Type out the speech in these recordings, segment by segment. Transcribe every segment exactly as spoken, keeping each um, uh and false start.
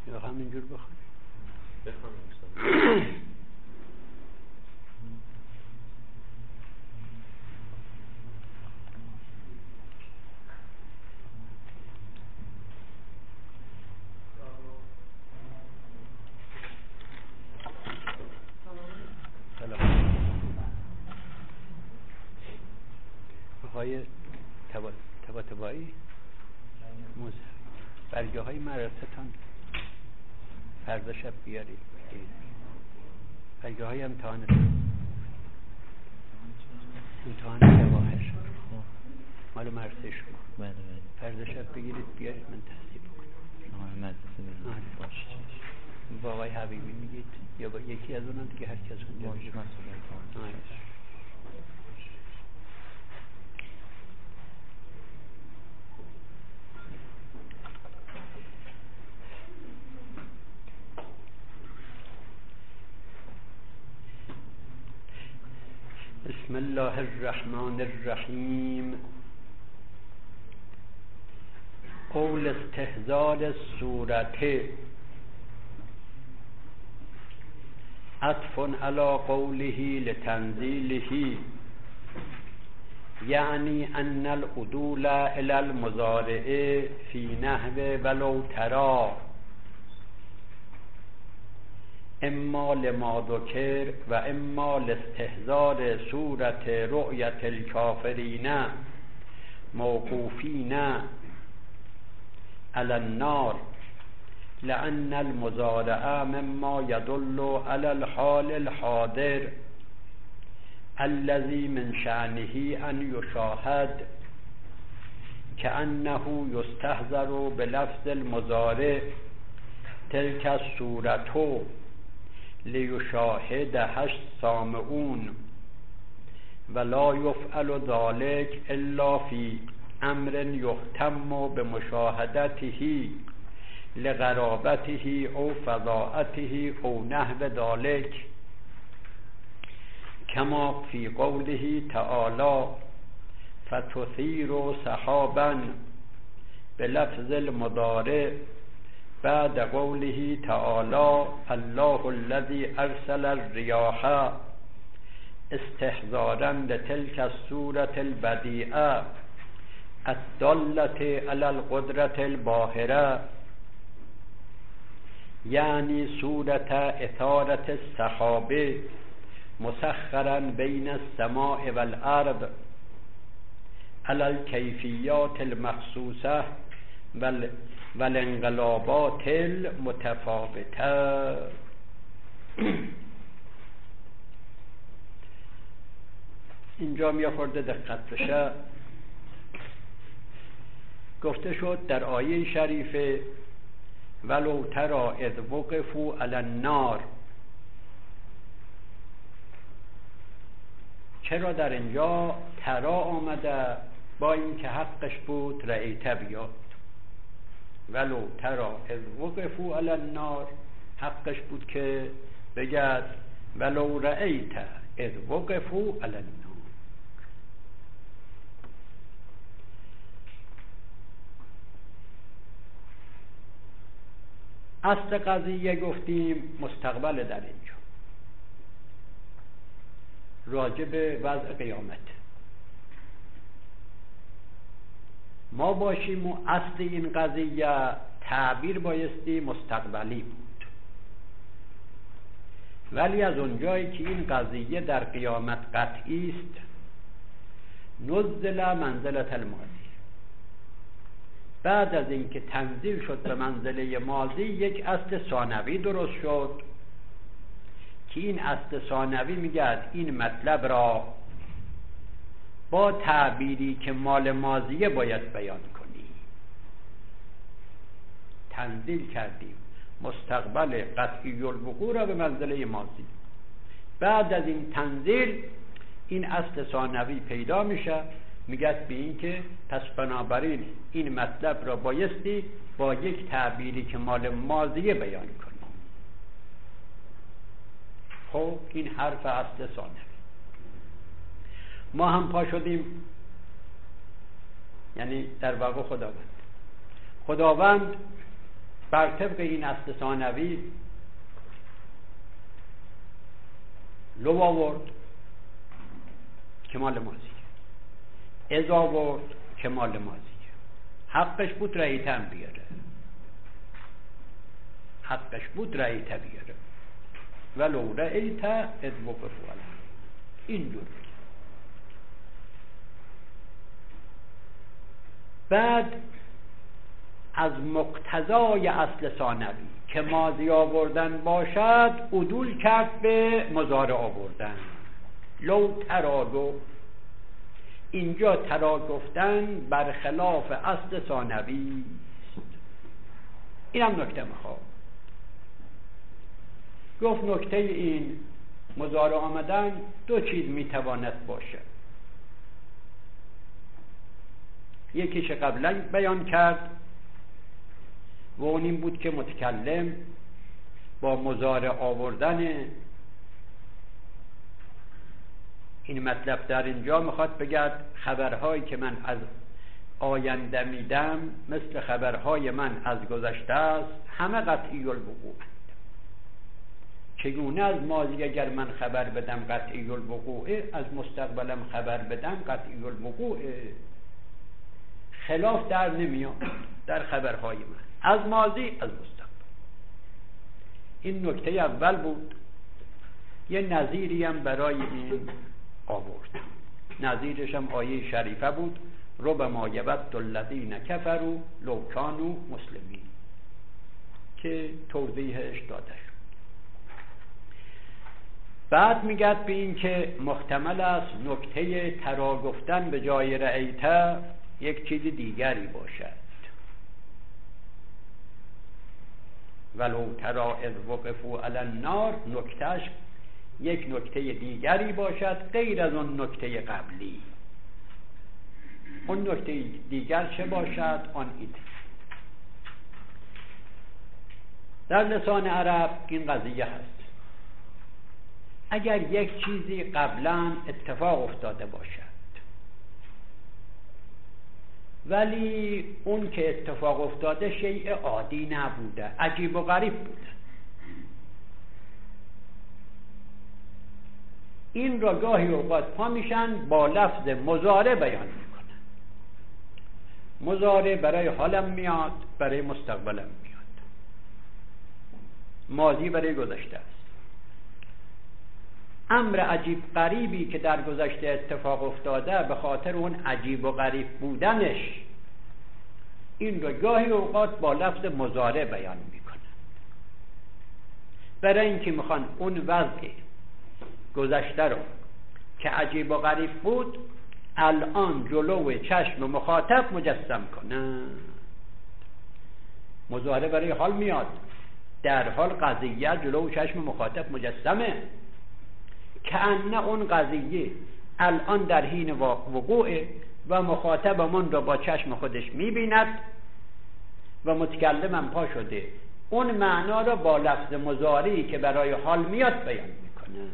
یا همینجور بخونی بخونم های تبا تبایی موز برگه های مرستان فردا شب بیارید برگه های امتحان امتحان جواهر مال مرسه شما بله بله فردا شب بگیرید بیارید من تصدیب بکنم. آه مدرسه بگیرید باشه با آقای حبیبی میگید یا با یکی از اونم دیگه هر کس اونجا باشه من صدا کنم. بسم الله الرحمن الرحیم. قول استهزار صورت عطف علی قوله لتنزیله، یعنی ان العدول الى المضارع فی نحو ولو تری اما لما ذکر و اما لاستهزار صورت رؤیت الکافرین موقوفین علی النار، لأن المضارع مما يدل على الحال الحاضر الذي من شأنه أن يشاهد، كأنه يستهزر بلفظ المضارع تلك الصورة ليشاهدها السامعون، ولا يفعل ذلك إلا في امر یهتم بمشاهدته لغرابته او فضاعته او نحو ذلك، كما في قوله تعالى فتثير سحابا بلفظ المضارع بعد قوله تعالى الله الذي ارسل الرياح استحضارا لتلك الصورة البديعة الدالة على القدرة الباهرة، يعني صورة إثارة السحاب مسخرا بين السماء والأرض على الكيفيات المخصوصة والانقلابات المتفاوتة. اینجا می خورده دقت بشه. گفته شد در آیه شریفه ولو تری اذ وقفوا علی النار، چرا در اینجا ترا آمده با اینکه حقش بود رأیت بیاد؟ ولو تری اذ وقفوا علی النار حقش بود که بگد ولو رأیت اذ وقفوا علی النار. اصل قضیه گفتیم مستقبل در اینجا راجع به وضع قیامت ما باشیم و اصل این قضیه تعبیر بایستی مستقبلی بود، ولی از اونجایی که این قضیه در قیامت قطعی است نزل منزلت الماضی، بعد از اینکه تنزیل شد به منزله ماضی یک اصل ثانوی درست شد که این اصل ثانوی میگه این مطلب را با تعبیری که مال ماضیه باید بیان کنی. تنزیل کردیم مستقبل قطعی الوقوع را به منزله ماضی، بعد از این تنزیل این اصل ثانوی پیدا میشه، میگه به این که پس بنابراین این مطلب را بایستی با یک تعبیری که مال ماضیه بیان کنی. خب این حرف اصل ثانوی. ما هم پا شدیم، یعنی در واقع خداوند خداوند بر طبق این اصل ثانوی لو آورد که مال ماضیه، از آورد که مال ماضیه. حقش بود رأیتم بیاره، حقش بود رأیت بیاره ولو رأیت از وقفو علیه. این جور. بعد از مقتضای اصل ثانوی که ماضی آوردن باشد عدول کرد به مضارع آوردن. لو ترادو، اینجا ترا گفتن برخلاف اصل ثانوی است. این هم نکته میخوام گفت. نکته این مضارع آمدن دو چیز میتواند باشه. یکیش قبلا بیان کرد و اون این بود که متکلم با مضارع آوردن این مطلب در اینجا میخواد بگه خبرهایی که من از آینده میدم مثل خبرهای من از گذشته است، همه قطعی الوقوع. چگونه از ماضی اگر من خبر بدم قطعی الوقوعه، از مستقبلم خبر بدم قطعی الوقوعه. خلاف در نمیاد در خبرهای من از ماضی از مستقبل. این نکته اول بود. یه نظیری هم برای این آورد. نظیرش هم آیه شریفه بود ربما یود الذین کفروا لو کانوا مسلمین که توضیحش داده شد. بعد میگد به این که محتمل است نکته ترا گفتن به جای رأیت یک چیز دیگری باشد. ولو ترا اذ وقفوا علی النار، نکتهش یک نکته دیگری باشد غیر از اون نکته قبلی. اون نکته دیگر چه باشد؟ آن این در لسان عرب این قضیه هست. اگر یک چیزی قبلا اتفاق افتاده باشد ولی اون که اتفاق افتاده شیء عادی نبوده، عجیب و غریب بوده، این را گاهی اوقات پا میشن با لفظ مضارع بیان میکنن. مضارع برای حالم میاد، برای مستقبلم میاد، ماضی برای گذشته است. امر عجیب غریبی که در گذشته اتفاق افتاده به خاطر اون عجیب و غریب بودنش این را گاهی اوقات با لفظ مضارع بیان میکنن، برای اینکه میخوان اون وضع گذشته رو که عجیب و غریب بود الان جلو چشم مخاطب مجسم کنن. مضارع برای حال میاد، در حال قضیه جلو چشم مخاطب مجسمه، کأن اون قضیه الان در حین وقوع و مخاطبمون را با چشم خودش میبیند و متکلمم پا شده اون معنا را با لفظ مضارعی که برای حال میاد بیان میکنه.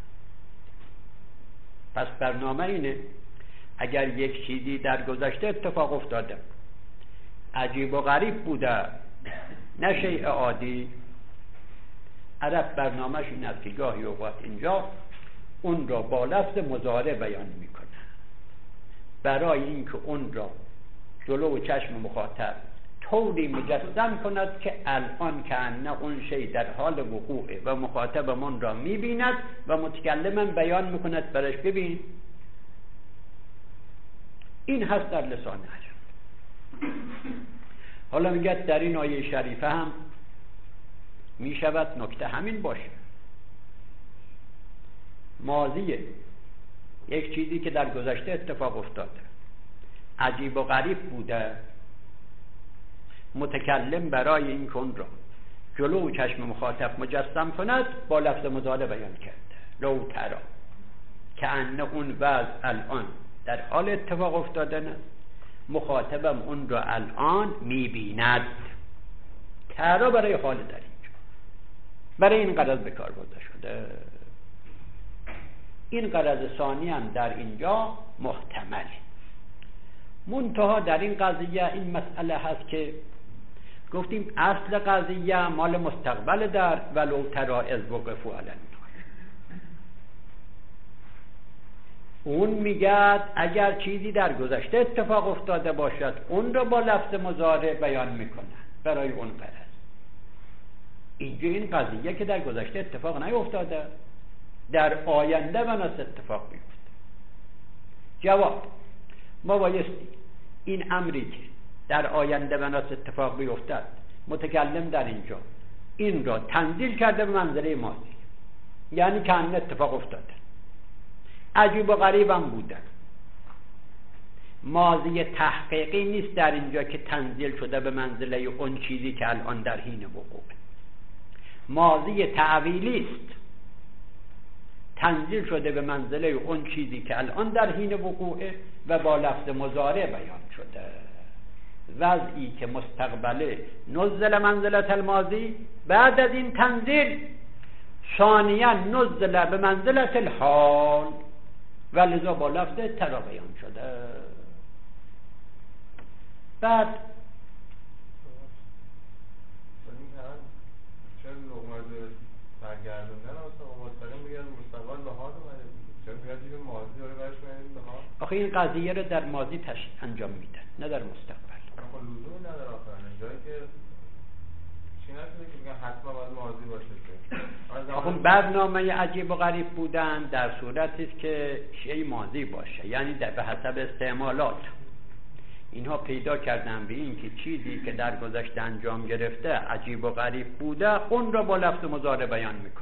پس برنامه اینه اگر یک چیزی در گذشته اتفاق افتاده عجیب و غریب بوده نه شیء عادی، عرب برنامهش این است که گاهی اوقات اینجا اون را با لفظ مضارع بیان میکنه برای اینکه اون را جلو چشم مخاطب طوری مجسم کند که الان کأنه اون شی در حال وقوعه و مخاطبمون را میبیند و متکلمم بیان میکند برش ببین. این هست در لسان عرب. حالا میگه در این آیه شریفه هم میشود نکته همین باشه. ماضیه یک چیزی که در گذشته اتفاق افتاده عجیب و غریب بوده، متکلم برای این کن را جلو چشم مخاطب مجسم کند با لفظ مضارع بیان کرده. لو ترا کأن اون وضع الان در حال اتفاق افتادن است، مخاطبم اون را الان میبیند. ترا برای حال در اینجا برای این قرض به کار برده شده. این قرض ثانی هم در اینجا محتمله. منتها در این قضیه این مسئله هست که گفتیم اصل قضیه مال مستقبل در ولو ترا از وقفوا علی النار. اون میگه اگر چیزی در گذشته اتفاق افتاده باشد اون رو با لفظ مضارع بیان میکنن برای اون غرض. اینجا این قضیه که در گذشته اتفاق نیفتاده، در آینده بناست اتفاق بیفته. جواب: ما بایستی این امری که در آینده بناست اتفاق بیفتد متکلم در اینجا این را تنزیل کرده به منزله ماضی، یعنی که همین اتفاق افتاده. عجیب و غریب هم بوده. ماضی تحقیقی نیست در اینجا که تنزیل شده به منزله اون چیزی که الان در حین وقوع. ماضی تعویلی است، تنزیل شده به منزله اون چیزی که الان در حین وقوعه و با لفظ مضارع بیان شده. وضعی که مستقبله نزل منزلت الماضی، بعد از این تنزیل ثانیا نزل به منزلت الحال و لذا با لفظ ترا بیان شده. بعد چرا لغمه برگردوندن اصلا مستقیم بگید مستقبل به حال اومده، چرا بگید این ماضی رو برش میاریم به حال؟ آخه این قضیه رو در ماضی تش... انجام میدن نه در مستقبل. آخه لزومی نداره آخه جایی که چی نشده که بگن حتما باید ماضی باشه که آخه برنامه عجیب و غریب بودن در صورتی است که شیء ماضی باشه، یعنی در به حسب استعمالات اینها پیدا کردن به این که چیزی که در گذشته انجام گرفته عجیب و غریب بوده اون را با لفظ مضارع بیان میکنن.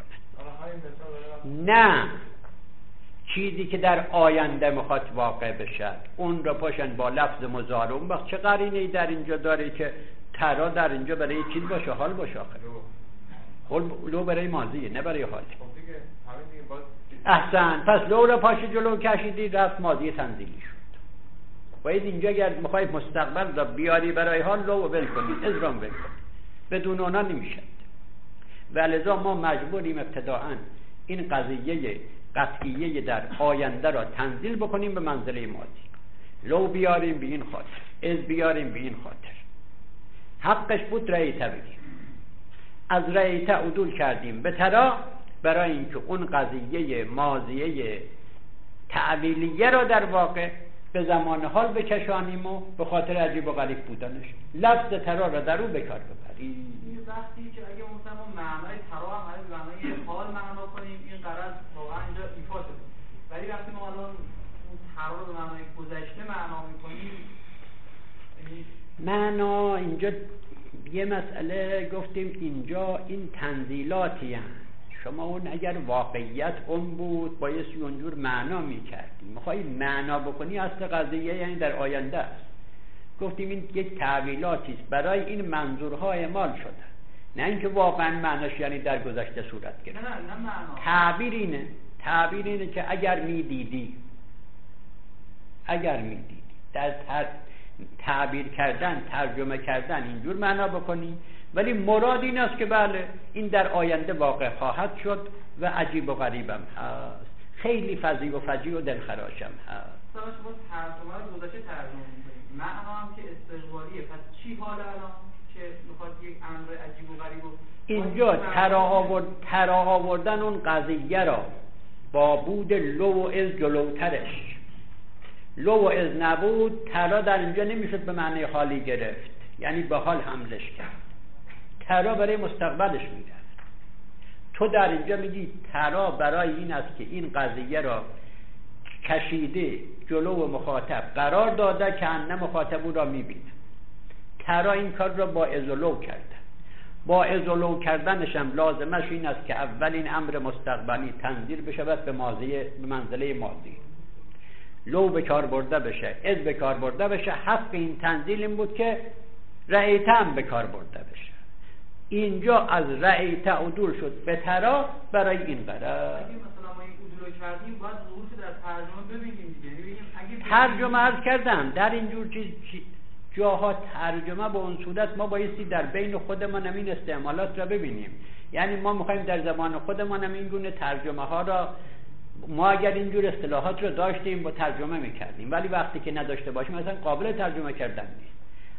نه، چیزی که در آینده میخواد واقع بشه اون را پاشن با لفظ مضارع. اون وقت چه قرینه‌ای در اینجا داره که ترا در اینجا برای چیز باشه، حال باشه؟ آخر لو برای ماضیه نه برای حال. احسن، پس لو را پاش جلو کشیدی رفت ماضی تنزیلی شد. باید اینجا اگر میخوای مستقبل را بیاری برای حال لو ول کنید، ازرام ول کنید، بدون اونا نمیشد. ولذا ما مجبوریم ابتداعا این قضیه قطعیه در آینده را تنزیل بکنیم به منزله ماضی. لو بیاریم به این خاطر، از بیاریم به این خاطر. حقش بود رأیته بگیم، از رأیته عدول کردیم به ترا برای اینکه اون قضیه ماضیه تعویلیه را در واقع به زمان حال بکشانیم و به خاطر عجیب و غریب بودنش لفظ ترا را در او بکار ببریم. این وقتی که اگه مثلا معنای ترا هم از معنای حال معنا کنیم این قرض واقعا اینجا ایفا شده، ولی وقتی ما الان اون ترا رو به معنای گذشته معنا میکنیم معنا اینجا یه مسئله گفتیم اینجا این تنزیلاتی هست. شما اون اگر واقعیت اون بود بایستی اونجور معنا میکردی. میخوایی معنا بکنی اصل قضیه یعنی در آینده است. گفتیم این یک تعویلاتی است برای این منظورها اعمال شده، نه اینکه واقعا معناش یعنی در گذشته صورت گرفت. نه نه معنا. تعبیر اینه تعبیر اینه که اگر میدیدی اگر میدیدی در تر... تعبیر کردن ترجمه کردن اینجور معنا بکنی، ولی مراد این است که بله این در آینده واقع خواهد شد و عجیب و غریبم هست، خیلی فضیح و فجیع و دلخراشم هست. مثلا شما ترجمه رو گذشته ترجمه می‌کنید، معنا هم که استقبالیه، پس چی حال الان که میخواد یک امر عجیب و غریب رو اینجا ترا آورد ترا آوردن اون قضیه را با بود لو و از جلوترش. لو و از نبود ترا در اینجا نمیشد به معنی حالی گرفت، یعنی به حال حملش کرد. ترا برای مستقبلش میرفت. تو در اینجا میگی ترا برای این است که این قضیه را کشیده جلو مخاطب قرار داده که انه مخاطب او را میبینه. ترا این کار را با ازولو کرده. با ازولو کردنش هم لازمش این است که اول این امر مستقبلی تنزیل بشود به ماضی به منزله ماضی، لو به کار برده بشه، از به کار برده بشه. حق این تنزیل این بود که رأیته هم به کار برده بشه. اینجا از رأیته عدول شد به ترا برای این قرار. اگه مثلا ما این عدول کردیم باید ظهورش در ترجمه ببینیم دیگه. ببینیم اگه ترجمه عرض کردم در اینجور چیز جاها ترجمه به اون صورت ما بایستی در بین خودمان این استعمالات را ببینیم. یعنی ما میخوایم در زمان خودمان این گونه ترجمه ها را، ما اگر اینجور اصطلاحات رو داشتیم با ترجمه میکردیم، ولی وقتی که نداشته باشیم مثلا قابل ترجمه کردن نیست.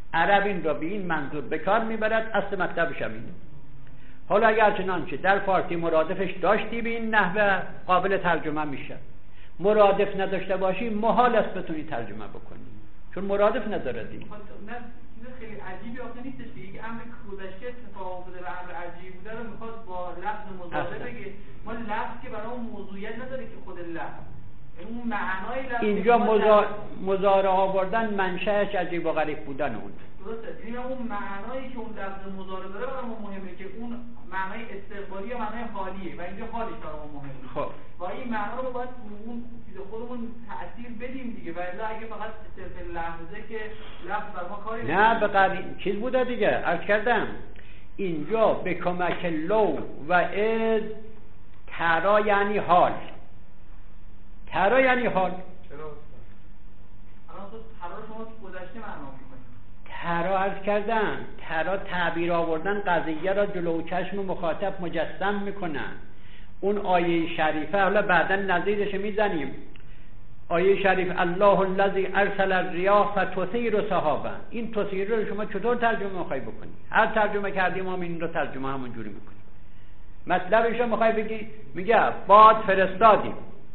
عرب این را به این منظور به کار میبرد، اصل مطلبش هم اینه. حالا اگر چنانچه در فارسی مرادفش داشتی به این نحوه قابل ترجمه میشه، مرادف نداشته باشی محال است بتونی ترجمه بکنی، چون مرادف نداره دیگه. نه چیز خیلی عجیبی آخه نیستش که یک امر گذشته اتفاق افتاده و امر عجیبی بوده رو میخواد با لفظ مضارع بگه. ما لفظ که برای اون موضوعیت نداره که خود لفظ اون معنای لفظ اینجا مضارع آوردن منشأش عجیب و غریب بودن اون. درسته، یعنی اون معنایی که اون لفظ مضارع داره برای ما مهمه که اون معنای استقبالی یا معنای حالیه و اینجا حالش برای ما مهمه. خب و این معنا رو باید اون چیز خودمون تأثیر بدیم دیگه، ولی اگه فقط صرف لحظه که لفظ بر ما کاری نه به قدیم چیز بوده دیگه. عرض کردم اینجا به کمک لو و از ترا یعنی حال، ترا یعنی حال. چرا؟ الان تو ترا شما گذشته معنا می‌کنید. ترا عرض کردم ترا تعبیر آوردن قضیه را جلو چشم مخاطب مجسم میکنن. اون آیه شریفه حالا بعدا نظیرش میزنیم. آیه شریف الله الذی ارسل الرياح فتثیر سحابا، این تثیر رو شما چطور ترجمه میخوای بکنی؟ هر ترجمه کردیم ما این رو ترجمه همون جوری میکنیم. مطلبش رو میخوای بگی میگه باد فرستادیم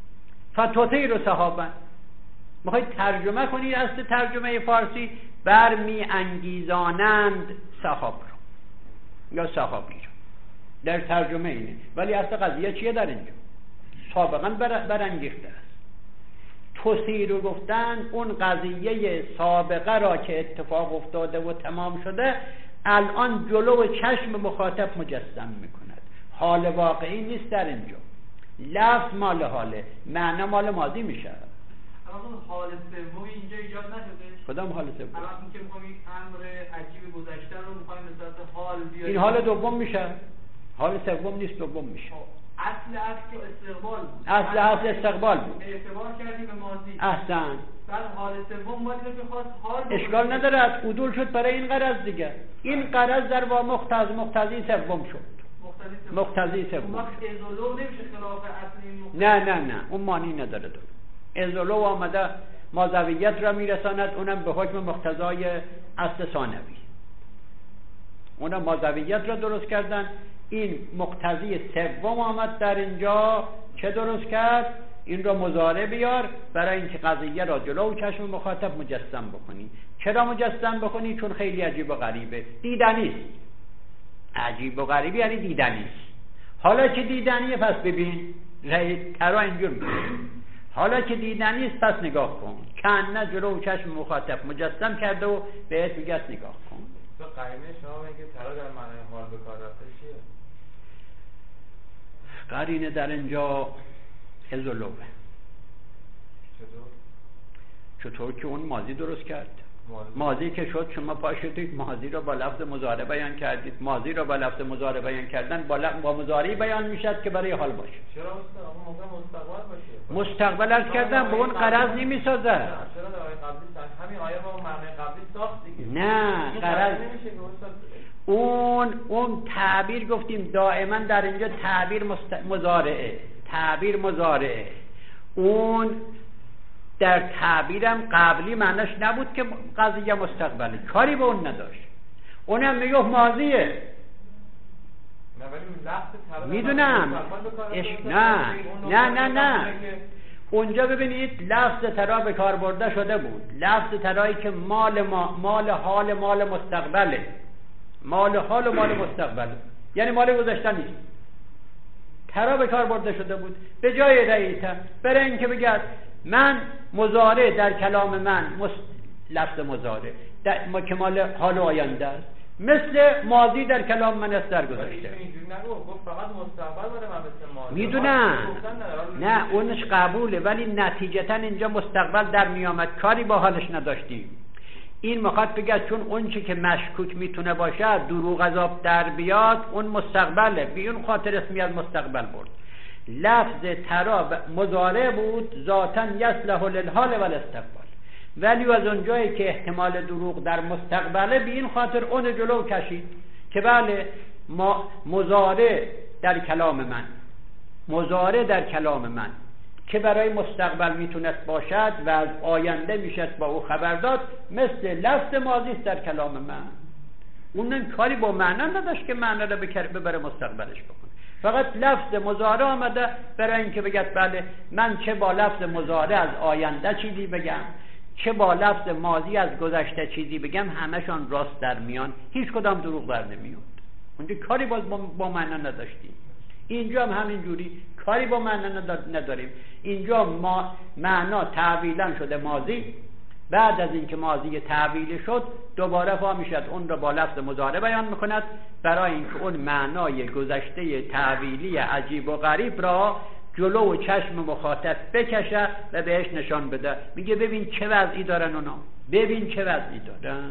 فتثیر سحابا، میخوای ترجمه کنی اصل ترجمه فارسی برمی انگیزانند سحاب رو یا سحابی رو در ترجمه اینه، ولی اصل قضیه چیه در اینجا؟ سابقا بر برانگیخته است. تثیر رو گفتن اون قضیه سابقه را که اتفاق افتاده و تمام شده الان جلو چشم مخاطب مجسم میکند. حال واقعی نیست در اینجا. لفظ مال حاله، معنا مال ماضی میشه. اون حال سومی اینجا ایجاد نشده. کدام حال سوم؟ الان این که می‌خوایم یک امر عجیب گذشته رو می‌خوایم به صورت حال بیاریم. این حال دوم میشه. حال سوم نیست، دوم میشه. اصل اصل که استقبال بود. اصل اصل استقبال بود. اعتبار کردیم به ماضی. احسن. بعد حال سوم باید که خواست حال اشکال نداره، از عدول شد برای این غرض دیگه. این غرض در وا مقتض مقتضی سوم شد. مقتضی سوم. وقت ازولو نمیشه خلاف اصل این. نه نه نه، اون معنی نداره دو. ازولو آمده ماضویت را میرساند، اونم به حکم مقتضای اصل ثانوی. اونم ماضویت را درست کردن. این مقتضی سوم آمد در اینجا چه درست کرد؟ این را مضارع بیار برای اینکه قضیه را جلو چشم مخاطب مجسم بکنی. چرا مجسم بکنی؟ چون خیلی عجیب و غریبه، دیدنی است. عجیب و غریبی یعنی دیدنی است. حالا که دیدنیه پس ببین، رأی ترا اینجور میشه. حالا که دیدنی است پس نگاه کن. کنه جلو چشم مخاطب مجسم کرده و بهت میگه نگاه کن. تو قرینه شما میگه ترا در معنای حال به کار رفته چیه؟ قرینه در اینجا ازولوه. چطور؟ چطور که اون ماضی درست کرد. ماضی, ماضی که شد شما پاشدید ماضی را با لفظ مضارع بیان کردید. ماضی را با لفظ مضارع بیان کردن با, لفظ با مضارعی بیان میشد که برای حال باشه. چرا استاد اما موقع مستقبل باشه؟ مستقبل عرض کردم به اون غرض نمیسازه. چرا در آیه قبلی همین آیه با معنی قبلی ساخت دیگه. نه غرض اون اون تعبیر گفتیم دائما در اینجا تعبیر مست... مضارعه، تعبیر مضارعه. اون در تعبیرم قبلی معنیش نبود که قضیه مستقبلی، کاری به اون نداشت. اونم میگه ماضیه. نه ولی لفظ ترا میدونم اش... نه نه نه نه اونجا ببینید لفظ ترا به کار برده شده بود. لفظ ترایی که مال ما... مال حال مال مستقبله، مال حال و مال مستقبله، یعنی مال گذشته نیست. ترا به کار برده شده بود به جای رئیسه، برای اینکه بگه من مضارع در کلام من مست... لفظ مضارع در ما که مال حال و آینده است، مثل ماضی در کلام من است در گذشته. اینجوری نگو، گفت فقط مستقبل بوده من مثل ماضی. میدونم نه اونش قبوله، ولی نتیجتا اینجا مستقبل در میامد، کاری با حالش نداشتیم. این میخواد بگه چون اون چی که مشکوک میتونه باشه دروغ عذاب در بیاد اون مستقبله، بی اون خاطر اسمیت مستقبل برد. لفظ ترا مضارع بود ذاتاً یصلح للحال والاستقبال، ولی از اونجایی که احتمال دروغ در مستقبله بی این خاطر اون جلو کشید که بله ما مضارع در کلام من، مضارع در کلام من که برای مستقبل میتونست باشد و از آینده میشد با او خبر داد، مثل لفظ ماضی است در کلام من. اون کاری با معنا نداشت که معنا رو ببره مستقبلش بکنه، فقط لفظ مضارع آمده برای اینکه بگد بله من چه با لفظ مضارع از آینده چیزی بگم، چه با لفظ ماضی از گذشته چیزی بگم، همشان راست در میان، هیچ کدام دروغ بر نمیاد. اونجا کاری باز با, با معنا نداشتیم. اینجا هم همین جوری کاری با معنا نداریم. اینجا ما معنا تعویلا شده ماضی، بعد از اینکه ماضی تعویل شد دوباره پا میشد اون را با لفظ مضارع بیان میکند برای اینکه اون معنای گذشته تعویلی عجیب و غریب را جلو و چشم مخاطب بکشه و بهش نشان بده. میگه ببین چه وضعی دارن اونا، ببین چه وضعی دارن.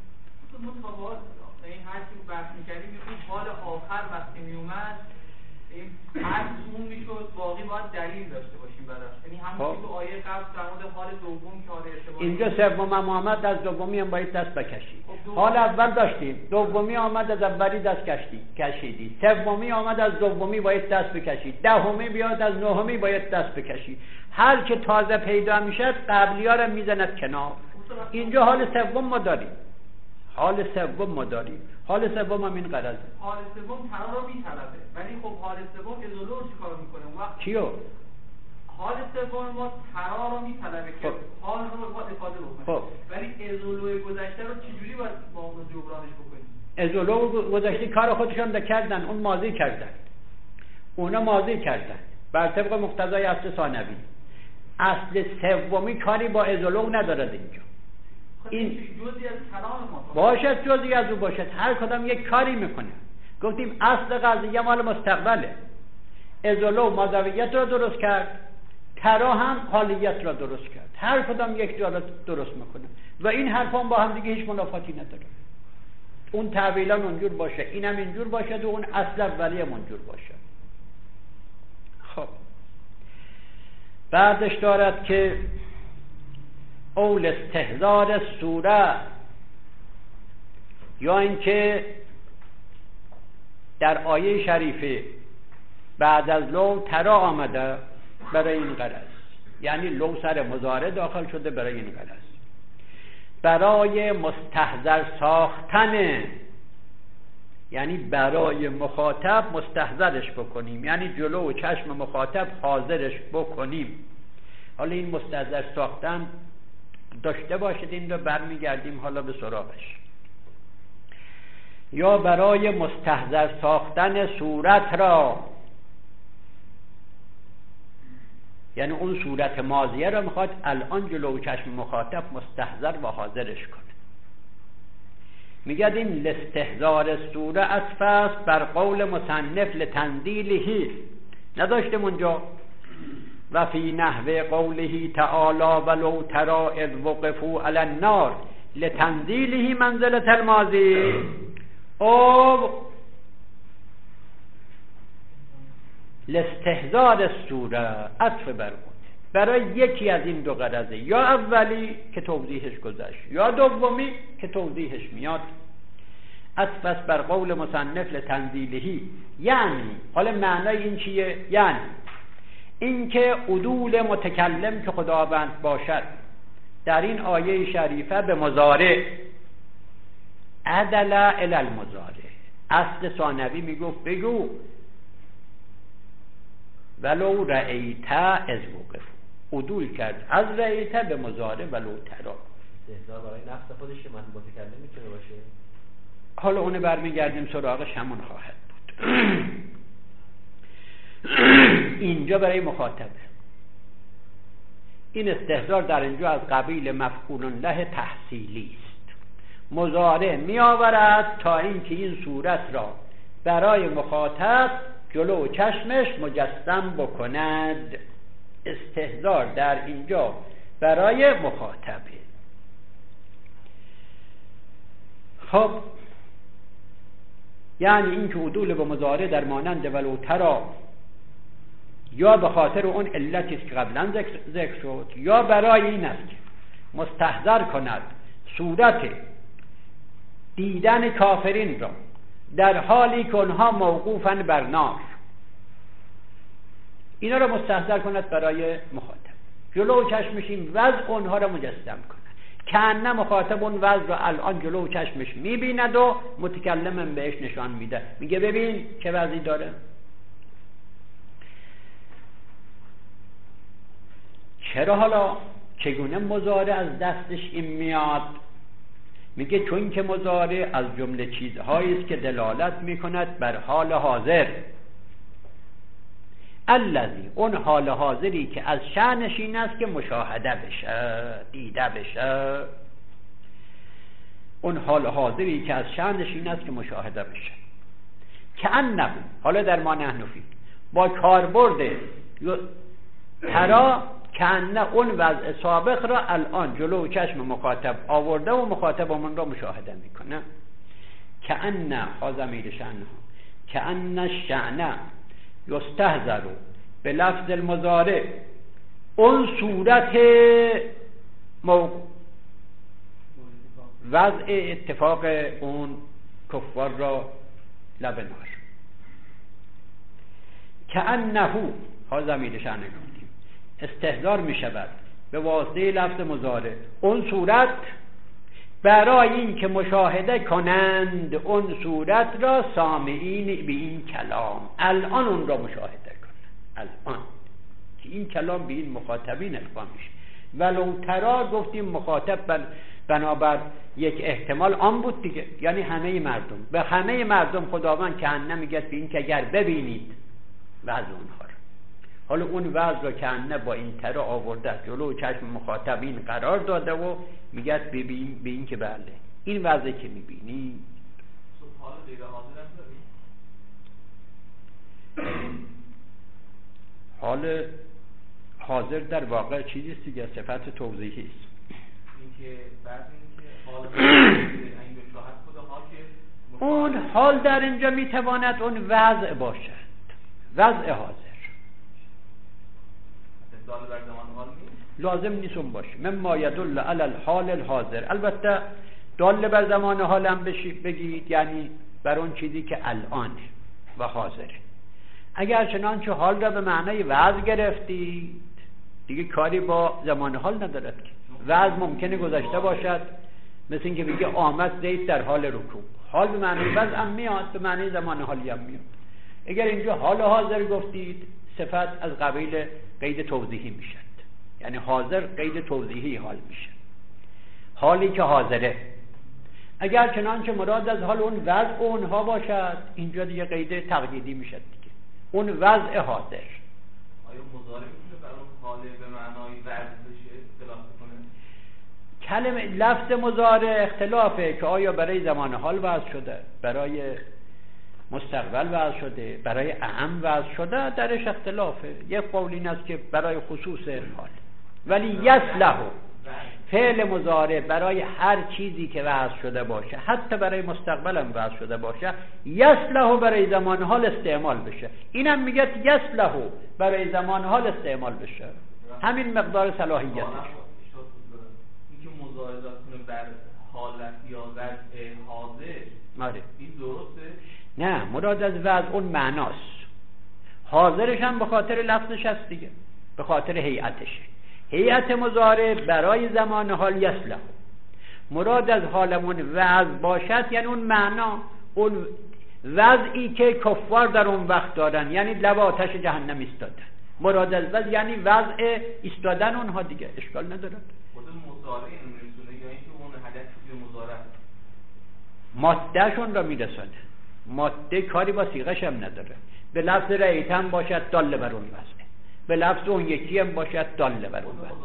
متفاوت این هر چی بحث می‌کردیم این حال آخر وقتی میومد این هر اون میشد واقعی باید دلیل داشته باشیم براش، یعنی همون که تو آیه قبل در مورد حال دوم که حال ارتباطی اینجا سوم هم آمد از دومی هم باید دست بکشی. حال اول داشتیم، دومی آمد از اولی دست کشیدی کشیدی، سومی آمد از دومی باید دست بکشی، دهمی بیاد از نهمی باید دست بکشی. هر که تازه پیدا میشد قبلی‌ها رو میزند کنار. اینجا حال سوم ما داریم، حال سوم ما داریم. حال سوم هم این قرضه. حال سوم ترا رو میطلبه، ولی خب حال سوم ازولو رو چیکار میکنه؟ وقت کیو؟ حال سوم ما ترا رو میطلبه که حال رو با افاده بکنه. خب ولی ازولو گذشته رو چجوری باید با اون جبرانش بکنیم؟ ازولو گذشته کار خودشون ده کردن، اون ماضی کردن. اونا ماضی کردن. بر طبق مقتضای اصل ثانوی. اصل سومی کاری با ازولو ندارد اینجا. این جزئی از کلام ما باشد، جزئی از او باشد، هر کدام یک کاری میکنه. گفتیم اصل قضیه مال مستقبله. ازولو ماضویت را درست کرد، ترا هم حالیت را درست کرد، هر کدام یک جا را درست میکنه و این حرفا با هم دیگه هیچ منافاتی نداره. اون تعویلا اونجور باشه، اینم اینجور باشه و اون اصل اولی هم اونجور باشه. خب بعدش دارد که اول استحضار سوره، یا اینکه در آیه شریفه بعد از لو ترا آمده برای این غرض، یعنی لو سر مضارع داخل شده برای این غرض، برای مستحضر ساختن، یعنی برای مخاطب مستحضرش بکنیم، یعنی جلو و چشم مخاطب حاضرش بکنیم. حالا این مستحضر ساختن داشته باشید، این رو برمیگردیم حالا به سراغش. یا برای مستحضر ساختن صورت را، یعنی اون صورت ماضیه را میخواد الان جلو چشم مخاطب مستحضر و حاضرش کنه. میگه این لاستحضار سوره عطف است بر قول مصنف لتنزیله، نداشتیم اونجا و فی نحو قوله تعالی ولو تری اذ وقفوا علی النار لتنزیله منزلة الماضی او لاستحضار السوره عطف بر اون برای یکی از این دو غرضه، یا اولی که توضیحش گذشت یا دومی که توضیحش میاد. عطف است بر قول مصنف لتنزیله، یعنی حالا معنای این چیه؟ یعنی اینکه عدول متکلم که خداوند باشد در این آیه شریفه به مضارع عدل الی المضارع. اصل ثانوی میگفت بگو ولو رأیت از وقف، عدول کرد از رأیت به مضارع ولو ترا. استحضار برای نفس خودش من متکلم میتونه باشه. حالا اون برمیگردیم سراغش، همون خواهد بود. اینجا برای مخاطبه. این استحضار در اینجا از قبیل مفعول له تحصیلی است. مضارع می آورد تا اینکه این صورت را برای مخاطب جلو و چشمش مجسم بکند. استحضار در اینجا برای مخاطبه. خب یعنی این که عدول به مضارع در مانند ولو ترا یا به خاطر اون علتی که قبلا ذکر شد، یا برای این است که مستحضر کند صورت دیدن کافرین را در حالی که اونها موقوفن بر نار. اینا رو مستحضر کند برای مخاطب. جلو چشمش این وضع اونها رو مجسم کند که نه مخاطب اون وضع رو الان جلو چشمش میبیند و متکلم بهش نشان میده، میگه ببین چه وضعی داره. چرا حالا چگونه مضارع از دستش این میاد؟ میگه چون که مضارع از جمله چیزهایی است که دلالت میکند بر حال حاضر، الذی، اون حال حاضری که از شأنش این است که مشاهده بشه، دیده بشه. اون حال حاضری که از شأنش این است که مشاهده بشه. که انه، حالا در ما نحنفی با کاربرد ترا که انه اون وضع سابق را الان جلو چشم مخاطب آورده و مخاطب اون را مشاهده میکنه. که انه ها ضمیر شأنه، که انه شأنه یستحضر به لفظ المضارع اون صورت موقع وضع اتفاق اون کفار را لب نار. که انه ها ضمیر شأنه گفتیم استحضار می شود به واسطه لفظ مضارع اون صورت برای این که مشاهده کنند اون صورت را سامعین به این کلام، الان اون را مشاهده کنند، الان که این کلام به این مخاطبین القا میشه. ولو ترا گفتیم مخاطب بنابر یک احتمال آن بود دیگه، یعنی همه مردم، به همه مردم خداوند که انه میگه به این که اگر ببینید وضع اونها را. حالا اون وضع را که انه با این ترا آورده جلو چشم مخاطبین قرار داده و میگه ببین به این که بله این وضعی که میبینی. حال غیر حاضر هم داریم. حال حاضر در واقع چیزی است دیگه، صفت توضیحی است. این که بعد این که حال این شاهد خود حال که اون حال در اینجا میتواند اون وضع باشد، وضع حاضر. دال بر زمان حال نیست؟ لازم نیست اون باشه. مما یدل علی الحال الحاضر. البته دال بر زمان حال هم بگید یعنی بر اون چیزی که الان و حاضره. اگر چنانچه حال را به معنای وضع گرفتید دیگه کاری با زمان حال ندارد که. وضع ممکنه گذشته باشد، مثل اینکه بگه آمد زید در حال رکوع، حال به معنای وضع هم میاد، به معنای زمان حالی هم میاد. اگر اینجا حال حاضر گفتید صفت از قبیل قید توضیحی میشد، یعنی حاضر قید توضیحی حال میشه، حالی که حاضره. اگر چنانچه مراد از حال اون وضع اونها باشد اینجا دیگه قید تقییدی میشد دیگه، اون وضع حاضر. آیا مضارع میتونه بر اون حال به معنای وضع بشه اختلاف کنه؟ کلمه لفظ مضارع اختلافه که آیا برای زمان حال وضع شده، برای مستقبل وضع شده، برای اعم وضع شده، درش اختلافه. یک قول این است که برای خصوص حال، ولی یصلح فعل مضارع برای هر چیزی که وضع شده باشه، حتی برای مستقبل هم وضع شده باشه، یصلح برای زمان حال استعمال بشه. اینم میگه یصلح برای زمان حال استعمال بشه، همین مقدار صلاحیتش. این که مضارع کنه بر حالت یا وضع حاضر، آره این درسته؟ نه، مراد از وضع اون معناست، حاضرش هم به خاطر لفظش هست دیگه، به خاطر هیئتشه. هیئت مضارع برای زمان حال یصلح، مراد از حالمون وضع باشد یعنی اون معنا، اون وضعی که کفار در اون وقت دارن، یعنی لب آتش جهنم ایستادن. مراد از وضع یعنی وضع ایستادن اونها دیگه، اشکال نداره. خود مضارع این میرسونه یا اینکه اون هدف توی مضارع مادهشون را میرسونه. ماده کاری با صیغش هم نداره. به لفظ رأیت هم باشد دال بر اون وضعه، به لفظ اون یکی هم باشد دال بر اون وضعه.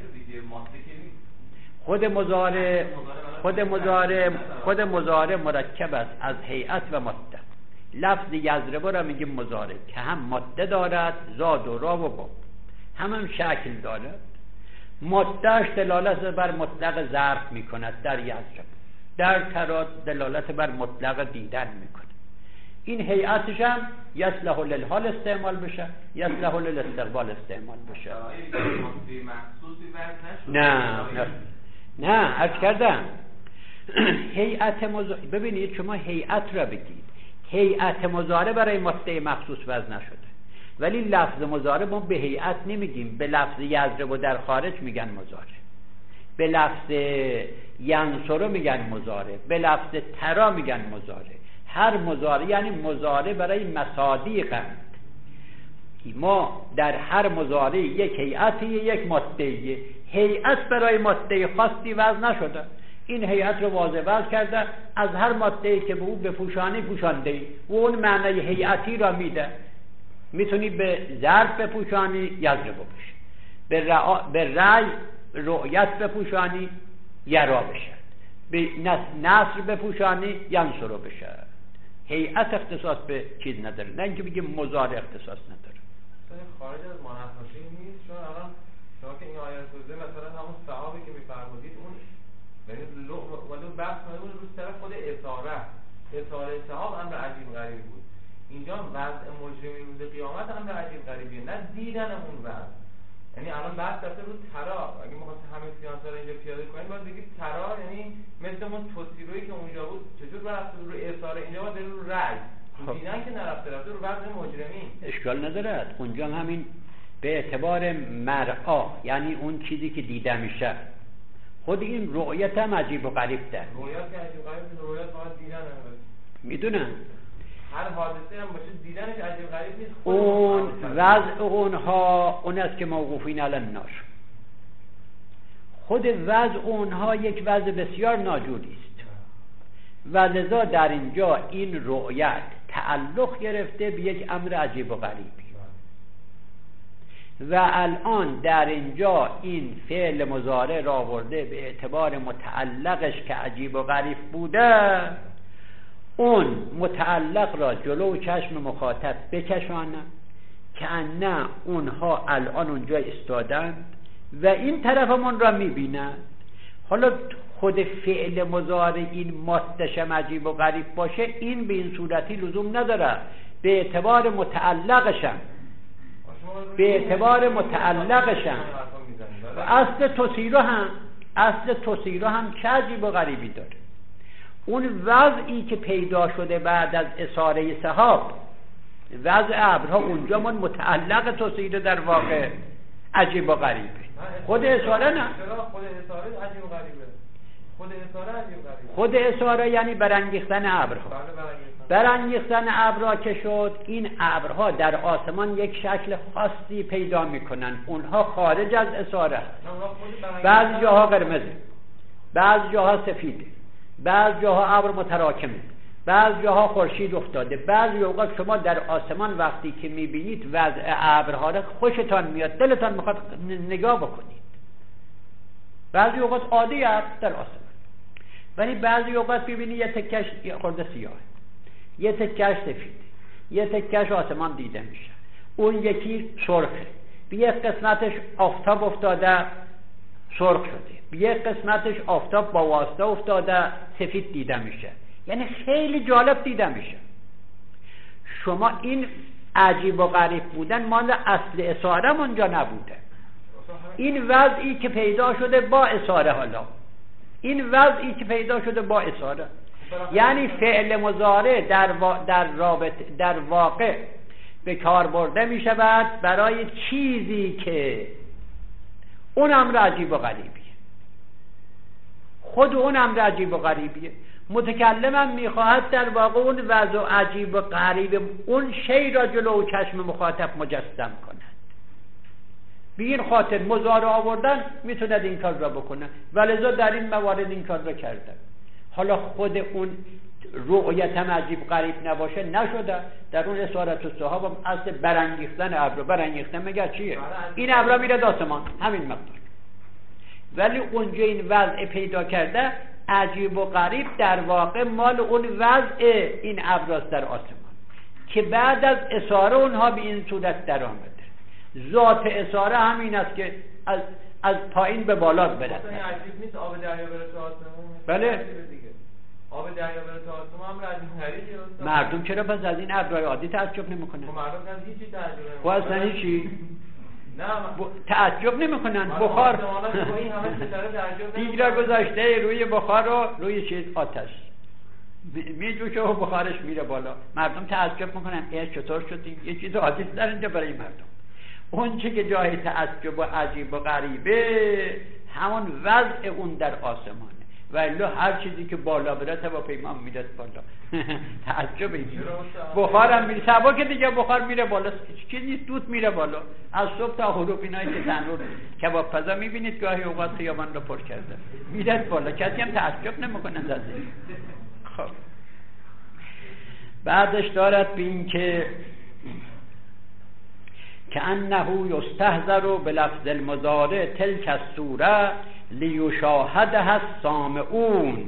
خود مضارع خود مضارع خود مضارع مرکب است از هیئت و ماده. لفظ یضرب را میگیم مضارع که هم ماده دارد، زاد و را و با، هم هم شکل دارد. مادهش دلالت بر مطلق ظرف میکند در یضرب، در ترا دلالت بر مطلق دیدن میکنه. این هیئتش هم یصلح للحال استعمال بشه، یصلح للاستقبال استعمال بشه. نه نه نه عرض کردم هیئت مضارع. ببینید شما هیئت را بگید، هیئت مضارع برای ماده مخصوص وضع نشده، ولی لفظ مضارع ما به هیئت نمیگیم. به لفظ یضرب و در خارج میگن مضارع، به لفظ ینصر میگن مضارع، به لفظ ترا میگن مضارع. هر مضارع یعنی مضارع برای مصادیقند. ما در هر مضارع یک هیئتی، یک ماده‌ای. هیئت برای ماده خاصی وضع نشده، این هیئت رو واضح وضع کرده، از هر ماده‌ای که به او بپوشانی پوشانده و اون معنی هیئتی را میده. میتونی به ظرف بپوشانی یضرب بشه، به رع... به رأی رؤیت بپوشانی یرا بشه، به نصر بپوشانی ینصر بشه. هیئت اختصاص به چیز نداره، نه اینکه بگیم مضارع اختصاص نداره. خارج از منحنی نیست، چون الان شما که این آیه توضیح مثلا همون صحابی که میفرمودید اون یعنی ولی بحث اون رو طرف خود اثاره اثاره صحاب امر عجیب غریبی بود. اینجا وضع مجرمین روز قیامت امر عجیب غریبیه، نه دیدن اون وضع. یعنی الان بحث رفته رو ترا، اگه ما خواستیم همه سیانسا رو اینجا پیاده کنیم باید بگید ترا یعنی مثل اون توصیلویی که اونجا بود چطور رفته رو اثاره، اینجا باید رو رأی دیدن که نرفته، رفته رو وضع مجرمین. اشکال نداره، اونجا همین به اعتبار مرعا یعنی اون چیزی که دیده میشه. خود این رؤیت هم عجیب و غریب ده. رؤیت که عجیب و غریب، رؤیت فقط دیدن هم میدونم هر حادثه هم باشه دیدنش عجیب غریب نیست. اون وضع اونها اون است که موقوفین علی النار. خود وضع اونها یک وضع بسیار ناجوری است و لذا در اینجا این رؤیت تعلق گرفته به یک امر عجیب و غریبی و الان در اینجا این فعل مضارع را آورده به اعتبار متعلقش که عجیب و غریب بوده، اون متعلق را جلو چشم مخاطب بکشانه که نه اونها الان اونجا استادند و این طرفمون را میبینند. حالا خود فعل مضارع این ماده‌شم عجیب و غریب باشه، این به این صورتی لزوم نداره، به اعتبار متعلقشم به اعتبار متعلقشم و اصل توصیره هم اصل توصیره هم چه عجیب و غریبی داره. اون وضعی که پیدا شده بعد از اثاره سحاب، وضع ابرها، اونجا من متعلق توصیره در واقع عجیب و غریبه. خود اثاره نه، خود اثاره عجیب و غریبه. خود اثاره عجیب و غریبه. خود اثاره یعنی برانگیختن ابرها. برانگیختن ابرها که شد، این ابرها در آسمان یک شکل خاصی پیدا میکنن، اونها خارج از اثاره. بعضی جاها قرمزه، بعضی جاها سفیده، بعضی جاها ابر متراکمه، بعضی جاها خورشید افتاده. بعضی اوقات شما در آسمان وقتی که میبینید وضع ابرها را خوشتان میاد، دلتان میخواد نگاه بکنید. بعضی اوقات عادی است در آسمان، ولی بعضی اوقات ببینید یه تکش خورده سیاه، یه تکش سفید، یه تکش آسمان دیده میشه، اون یکی سرخه، به یک قسمتش آفتاب افتاده سرخ شده، به یک قسمتش آفتاب با واسطه افتاده سفید دیده میشه. یعنی خیلی جالب دیده میشه. شما این عجیب و غریب بودن مال اصل اثاره اونجا نبوده، این وضعی که پیدا شده با اثاره. حالا این وضعی که پیدا شده با اثاره یعنی فعل مضارع در, وا... در, رابط... در واقع به کار برده می شود برای چیزی که اون امر عجیب و غریبیه. خود اون امر عجیب و غریبیه. متکلمم می خواهد در واقع اون وضع عجیب و غریب اون شی را جلو چشم مخاطب مجسم کند. به این خاطر مضارع آوردن میتوند این کار را بکنه، ولذا در این موارد این کار را کردن. حالا خود اون رؤیت هم عجیب غریب نباشه نشده. در اون اسارت الصحاب هم اصل برانگیختن ابر، برانگیختن مگر چیه؟ این ابر میره آسمان، همین مقدار. ولی اونجا این وضع پیدا کرده عجیب و غریب در واقع مال اون وضع این ابراست در آسمان که بعد از اساره اونها به این صورت در آمده. ذات اساره همین است که از از پایین به بالا برد. اصلا عجیب نیست آب دریا بره تو آسمون. بله. آب دریا بره تو آسمون هم عجیب غریبه. مردم چرا پس از این ابرهای عادی تعجب نمیکنن؟ خب مردم از هیچی تعجب نمیکنن. خب اصلا هیچی؟ نه تعجب نمیکنن. بخار دیگ را گذاشته روی بخار و روی چیز آتش. میجوشه و بخارش میره بالا. مردم تعجب میکنن ای چطور شد این؟ یه چیز عادی در اینجا برای مردم. اون چه که جای تعجب و عجیب و غریبه همون وضع اون در آسمانه و الا هر چیزی که بالا بره هواپیما میره بالا. تعجب این بخارم میره سبا که دیگه بخار میره بالا، چیزی دود میره بالا. از صبح تا غروب اینایی که تنور کباب پزا میبینید گاهی اوقات خیابان رو پر کرده میره بالا، کسی هم تعجب نمیکنه از این. خب بعدش دارد به این که که انه یستهزر بلفظ المضارع تلک الصوره لیشاهدها السامعون.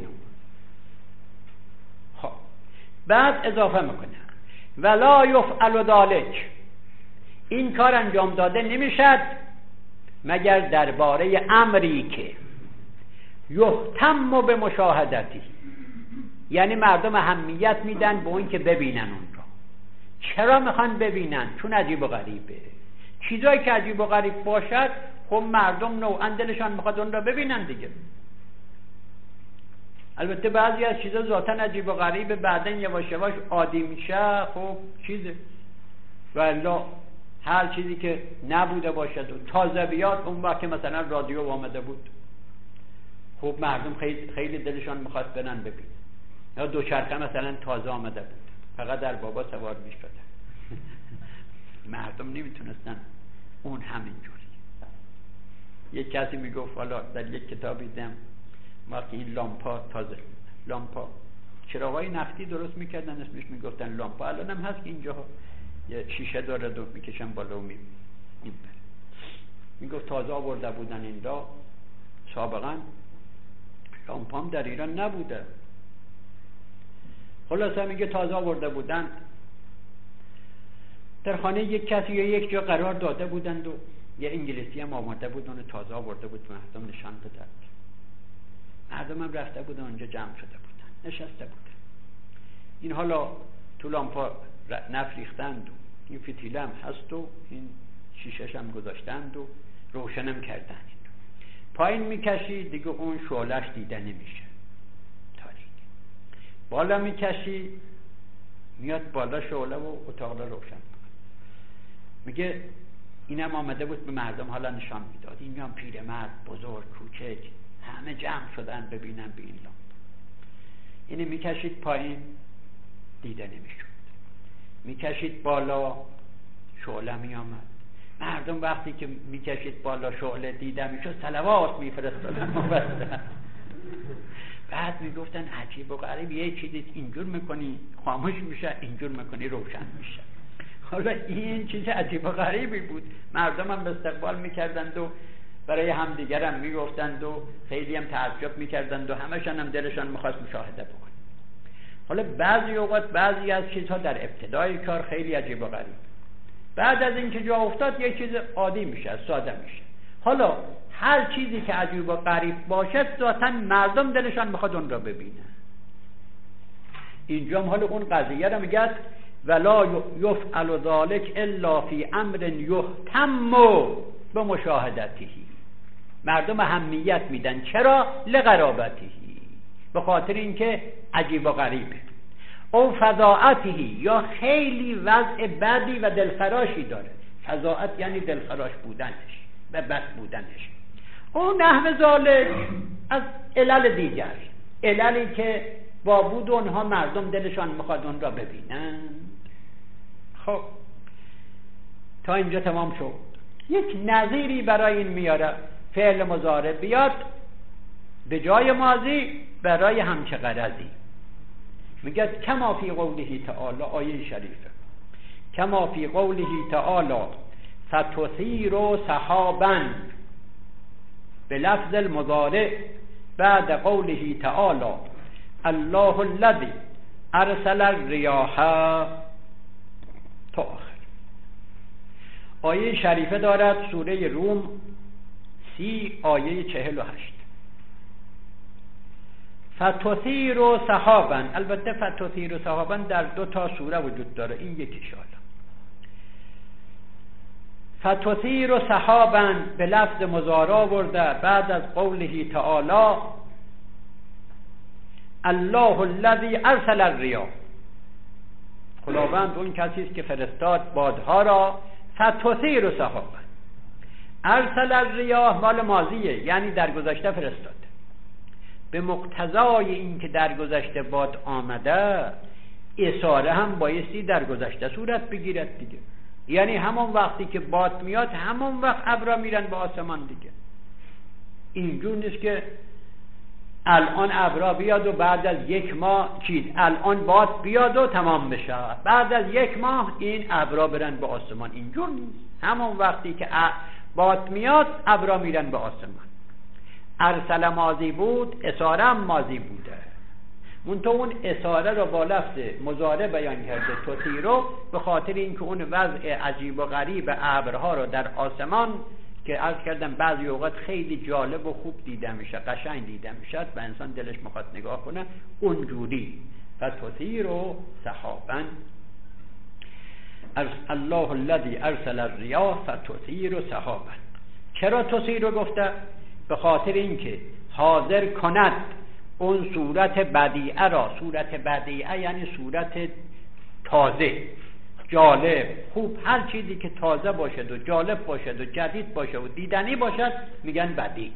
خب بعد اضافه میکنه ولا یفعل ذلک، این کار انجام داده نمیشد مگر درباره امری که یهتم به مشاهدتی، یعنی مردم اهمیت میدن به اون که ببینن اون را. چرا میخوان ببینن؟ چون عجیب و غریبه. چیزایی که عجیب و غریب باشد خب مردم نوعا دلشان میخواد اون را ببینن دیگه. البته بعضی از چیزا ذاتاً عجیب و غریبه، بعدن یواش یواش عادی میشه، خب چیزه. والا هر چیزی که نبوده باشد و تازه بیاد، اون وقت که مثلا رادیو آمده بود خب مردم خیلی خیلی دلشان میخواد برن ببینن. یا دوچرخه مثلا تازه آمده بود، فقط در بابا سوار میشدن. مردم نمیتونستن اون همینجوری. یک کسی میگفت حالا در یک کتابی دیدم وقتی این لامپا تازه لامپا چراغای نفتی درست میکردن اسمش میگفتن لامپا، الان هم هست که اینجا یه شیشه داره دو میکشن بالا و میبره. میگفت تازه آورده بودن این را، سابقا لامپا هم در ایران نبوده. خلاصه میگه تازه آورده بودن در خانه یک کسی یا یک جا قرار داده بودند و یه انگلیسی هم آماده بود اون تازه آورده بود مردم نشان بدن. مردم هم رفته بودن اونجا جمع شده بودن نشسته بودن. این حالا تو لامپا نفت ریختند و این فتیله هم هست و این شیشش هم گذاشتند و روشنم کردن. پایین میکشی دیگه اون شعله‌اش دیده نمیشه، تاریک. بالا میکشی میاد بالا شعله و اتاق رو روشن. میگه اینم آمده بود به مردم حالا نشان میداد. این هم پیرمرد بزرگ کوچک همه جمع شدن ببینن به این لامپ. اینو میکشید پایین دیده نمیشد، میکشید بالا شعله میامد. مردم وقتی که میکشید بالا شعله دیده میشد صلوات میفرستادن. بعد میگفتن عجیب و غریب، یه چیزی اینجور میکنی خاموش میشه، اینجور میکنی روشن میشه. حالا این چیز عجیب و غریبی بود. مردم هم استقبال میکردند و برای همدیگر هم میگفتند و خیلی هم تعجب میکردند و همشان هم دلشان میخواست مشاهده بکنند. حالا بعضی اوقات بعضی از چیزها در ابتدای کار خیلی عجیب و غریب، بعد از اینکه جا افتاد یک چیز عادی میشه، ساده میشه. حالا هر چیزی که عجیب و غریب باشد ذاتاً مردم دلشان میخواد اون را ببینن. اینجا هم حالا اون قضیه را میگه ولا یفعل ذلک الا فی امر یهتم به مشاهدته. مردم اهمیت میدن. چرا؟ لقرابته، به خاطر اینکه عجیب و غریبه. او فضاعته، یا خیلی وضع بدی و دلخراشی داره. فضاعت یعنی دلخراش بودنش و بد بودنش. او نحو ذالک از علل دیگر، عللی که با بود اونها مردم دلشان میخواد اون را ببینن. خب تا اینجا تمام شد. یک نظیری برای این میاره. فعل مضارع بیاد به جای ماضی برای همچه غرضی. میگه کما فی قوله تعالی، آیه شریفه، کما فی قوله تعالی فتثیر سحابا به لفظ المضارع بعد قوله تعالی الله الذی ارسل الریاح تا آخر. آیه شریفه دارد سوره روم سی آیه چهل و هشت. فتثیر و سحابا، البته فتثیر و سحابا در دو تا سوره وجود داره، این یکیش. فتثیر و سحابا به لفظ مضارع آورده بعد از قوله تعالی الله الذی ارسل الرياح، خداوند اون کسی است که فرستاد بادها را، فتثیر سحابا. ارسل الرياح مال ماضیه، یعنی در گذشته فرستاد. به مقتضای این که در گذشته باد آمده، اثاره هم بایستی در گذشته صورت بگیرد دیگه. یعنی همون وقتی که باد میاد همون وقت ابرا میرن به آسمان دیگه. اینجور نیست که الان ابرا بیاد و بعد از یک ماه چیز الان باد بیاد و تمام بشه، بعد از یک ماه این ابرا برن به آسمان. اینجور نیست. همون وقتی که باد میاد ابرا میرن به آسمان. ارسل ماضی بود، اثاره هم ماضی بوده. منتها اون اثاره رو با لفظ مضارع بیان کرده تثیرو، به خاطر اینکه اون وضع عجیب و غریب ابرها رو در آسمان که عرض کردم بعضی اوقات خیلی جالب و خوب دیده میشه، قشنگ دیده میشه و انسان دلش میخواد نگاه کنه، اونجوری فتثیرو سحابا. الله الذی ارسل الرياح فتثیر سحابا. چرا تثیر رو گفته؟ به خاطر اینکه حاضر کند اون صورت بدیعه را. صورت بدیعه یعنی صورت تازه، جالب، خوب، هر چیزی که تازه باشد و جالب باشد و جدید باشد و دیدنی باشد میگن بدیع.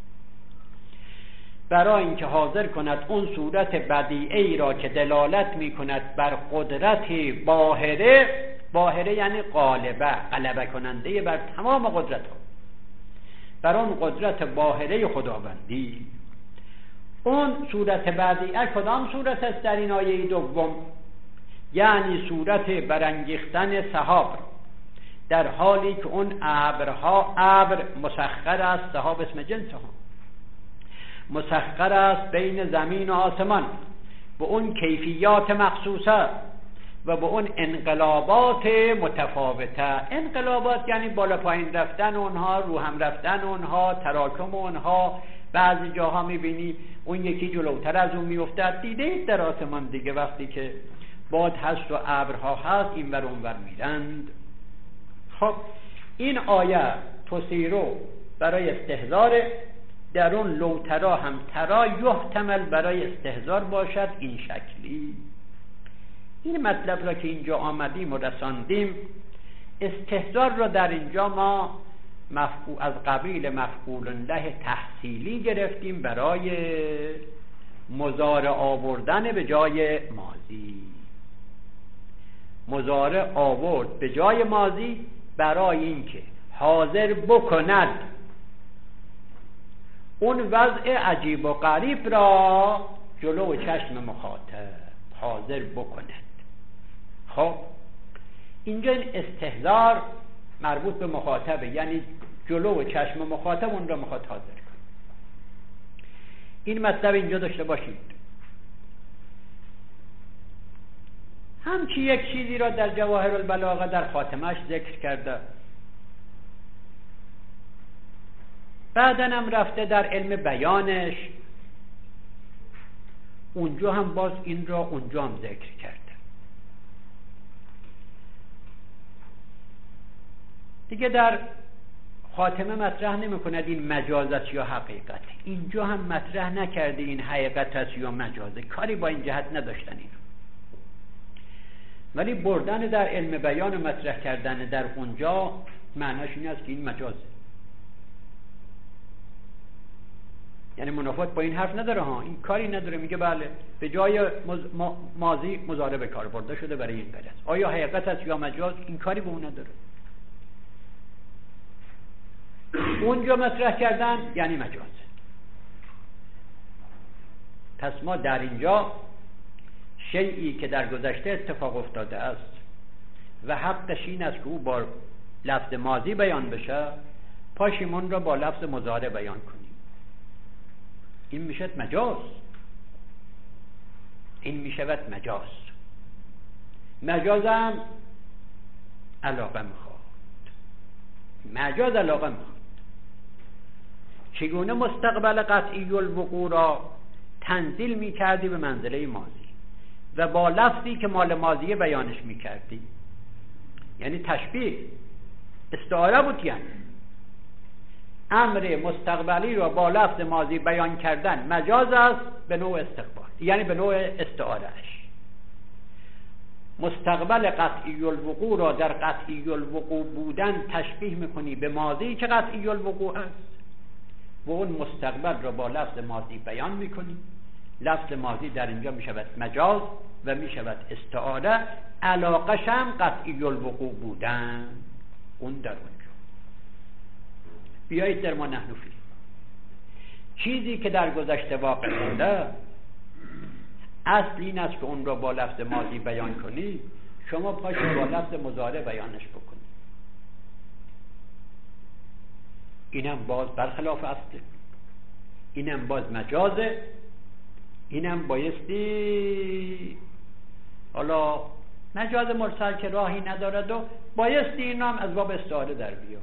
برای اینکه حاضر کند اون صورت بدیعه ای را که دلالت میکند بر قدرت باهره. باهره یعنی غالبه، غلبه کننده بر تمام قدرت ها، بر اون قدرت باهره خداوندی. اون صورت بدیعه کدام صورت است در این آیه دوم؟ یعنی صورت برانگیختن سحاب، در حالی که اون ابرها، ابر مسخر است، سحاب اسم جنس ها، مسخر است بین زمین و آسمان به اون کیفیات مخصوصه و به اون انقلابات متفاوته. انقلابات یعنی بالا پایین رفتن اونها، رو هم رفتن اونها، تراکم اونها. بعضی جاها میبینی اون یکی جلوتر از اون میافتد. دیده اید در آسمان دیگه وقتی که باد هست و ابرها هست این ور اون ور میرند. خب این آیه تثیرو برای استهزار، در اون لو ترا هم ترا یحتمل برای استهزار باشد این شکلی. این مطلب را که اینجا آمدیم و رساندیم، استهزار را در اینجا ما مفعول از قبیل مفعول له تحصیلی گرفتیم برای مضارع آوردن به جای ماضی. مضارع آورد به جای ماضی برای اینکه حاضر بکند اون وضع عجیب و غریب را جلو چشم مخاطب، حاضر بکند. خب اینجا این استهزار مربوط به مخاطبه، یعنی جلو چشم مخاطب اون را میخواد حاضر کنه. این مطلب اینجا داشته باشید. همچی یک چیزی را در جواهر البلاغه در خاتمش ذکر کرده، بعدن هم رفته در علم بیانش، اونجا هم باز این را اونجا هم ذکر کرده. دیگه در خاتمه مطرح نمی کند این مجاز است یا حقیقت. اینجا هم مطرح نکرده این حقیقت است یا مجازه، کاری با این جهت نداشتن این. ولی بردن در علم بیان و مطرح کردن در اونجا معناش این است که این مجازه. یعنی منافات با این حرف نداره ها، این کاری نداره. میگه بله به جای مز... ما... ماضی مضارع به کار برده شده برای این غرض. آیا حقیقت است یا مجاز، این کاری به اون نداره. اونجا مطرح کردن یعنی مجاز. پس ما در اینجا شیئی که در گذشته اتفاق افتاده است و حقش این است که او با لفظ ماضی بیان بشه، پاشیمون را با لفظ مضارع بیان کنیم. این میشد مجاز. این میشود مجاز. مجازم علاقه میخواد. مجاز علاقه میخواد. چگونه مستقبل قطعی الوقوع را تنزیل میکردی به منزله ماضی و با لفظی که مال ماضیه بیانش میکردی، یعنی تشبیه، استعاره بود. یعنی امر مستقبلی را با لفظ ماضی بیان کردن مجاز است به نوع استقبال. یعنی به نوع استعارهش. مستقبل قطعی الوقوع را در قطعی الوقوع بودن تشبیه میکنی به ماضی که قطعی الوقوع است و اون مستقبل را با لفظ ماضی بیان میکنی. لفظ ماضی در اینجا میشود مجاز و میشود استعاره، علاقش هم قطعی الوقوع بودن اون در اونجا. بیایید در ما نحن فی، چیزی که در گذشته واقع شده اصل این است که اون را با لفظ ماضی بیان کنی، شما پاشید با لفظ مضارع بیانش بکنی. اینم باز برخلاف اصله، اینم باز مجازه، اینم بایستی حالا مجاز مرسل که راهی ندارد و بایستی این هم از باب استعاره در بیا.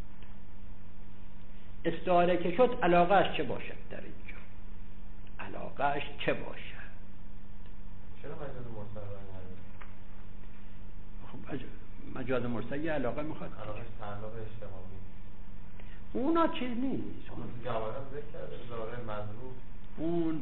استعاره که شد علاقهش چه باشد در اینجا؟ علاقهش چه باشد؟ چرا مجاز مرسل خب مجاز مرسل یه علاقه میخواد، علاقهش تعلق اجتماعی اونا چیز نیست. اون جوانم ذکر کرده ظاهر مضروب اون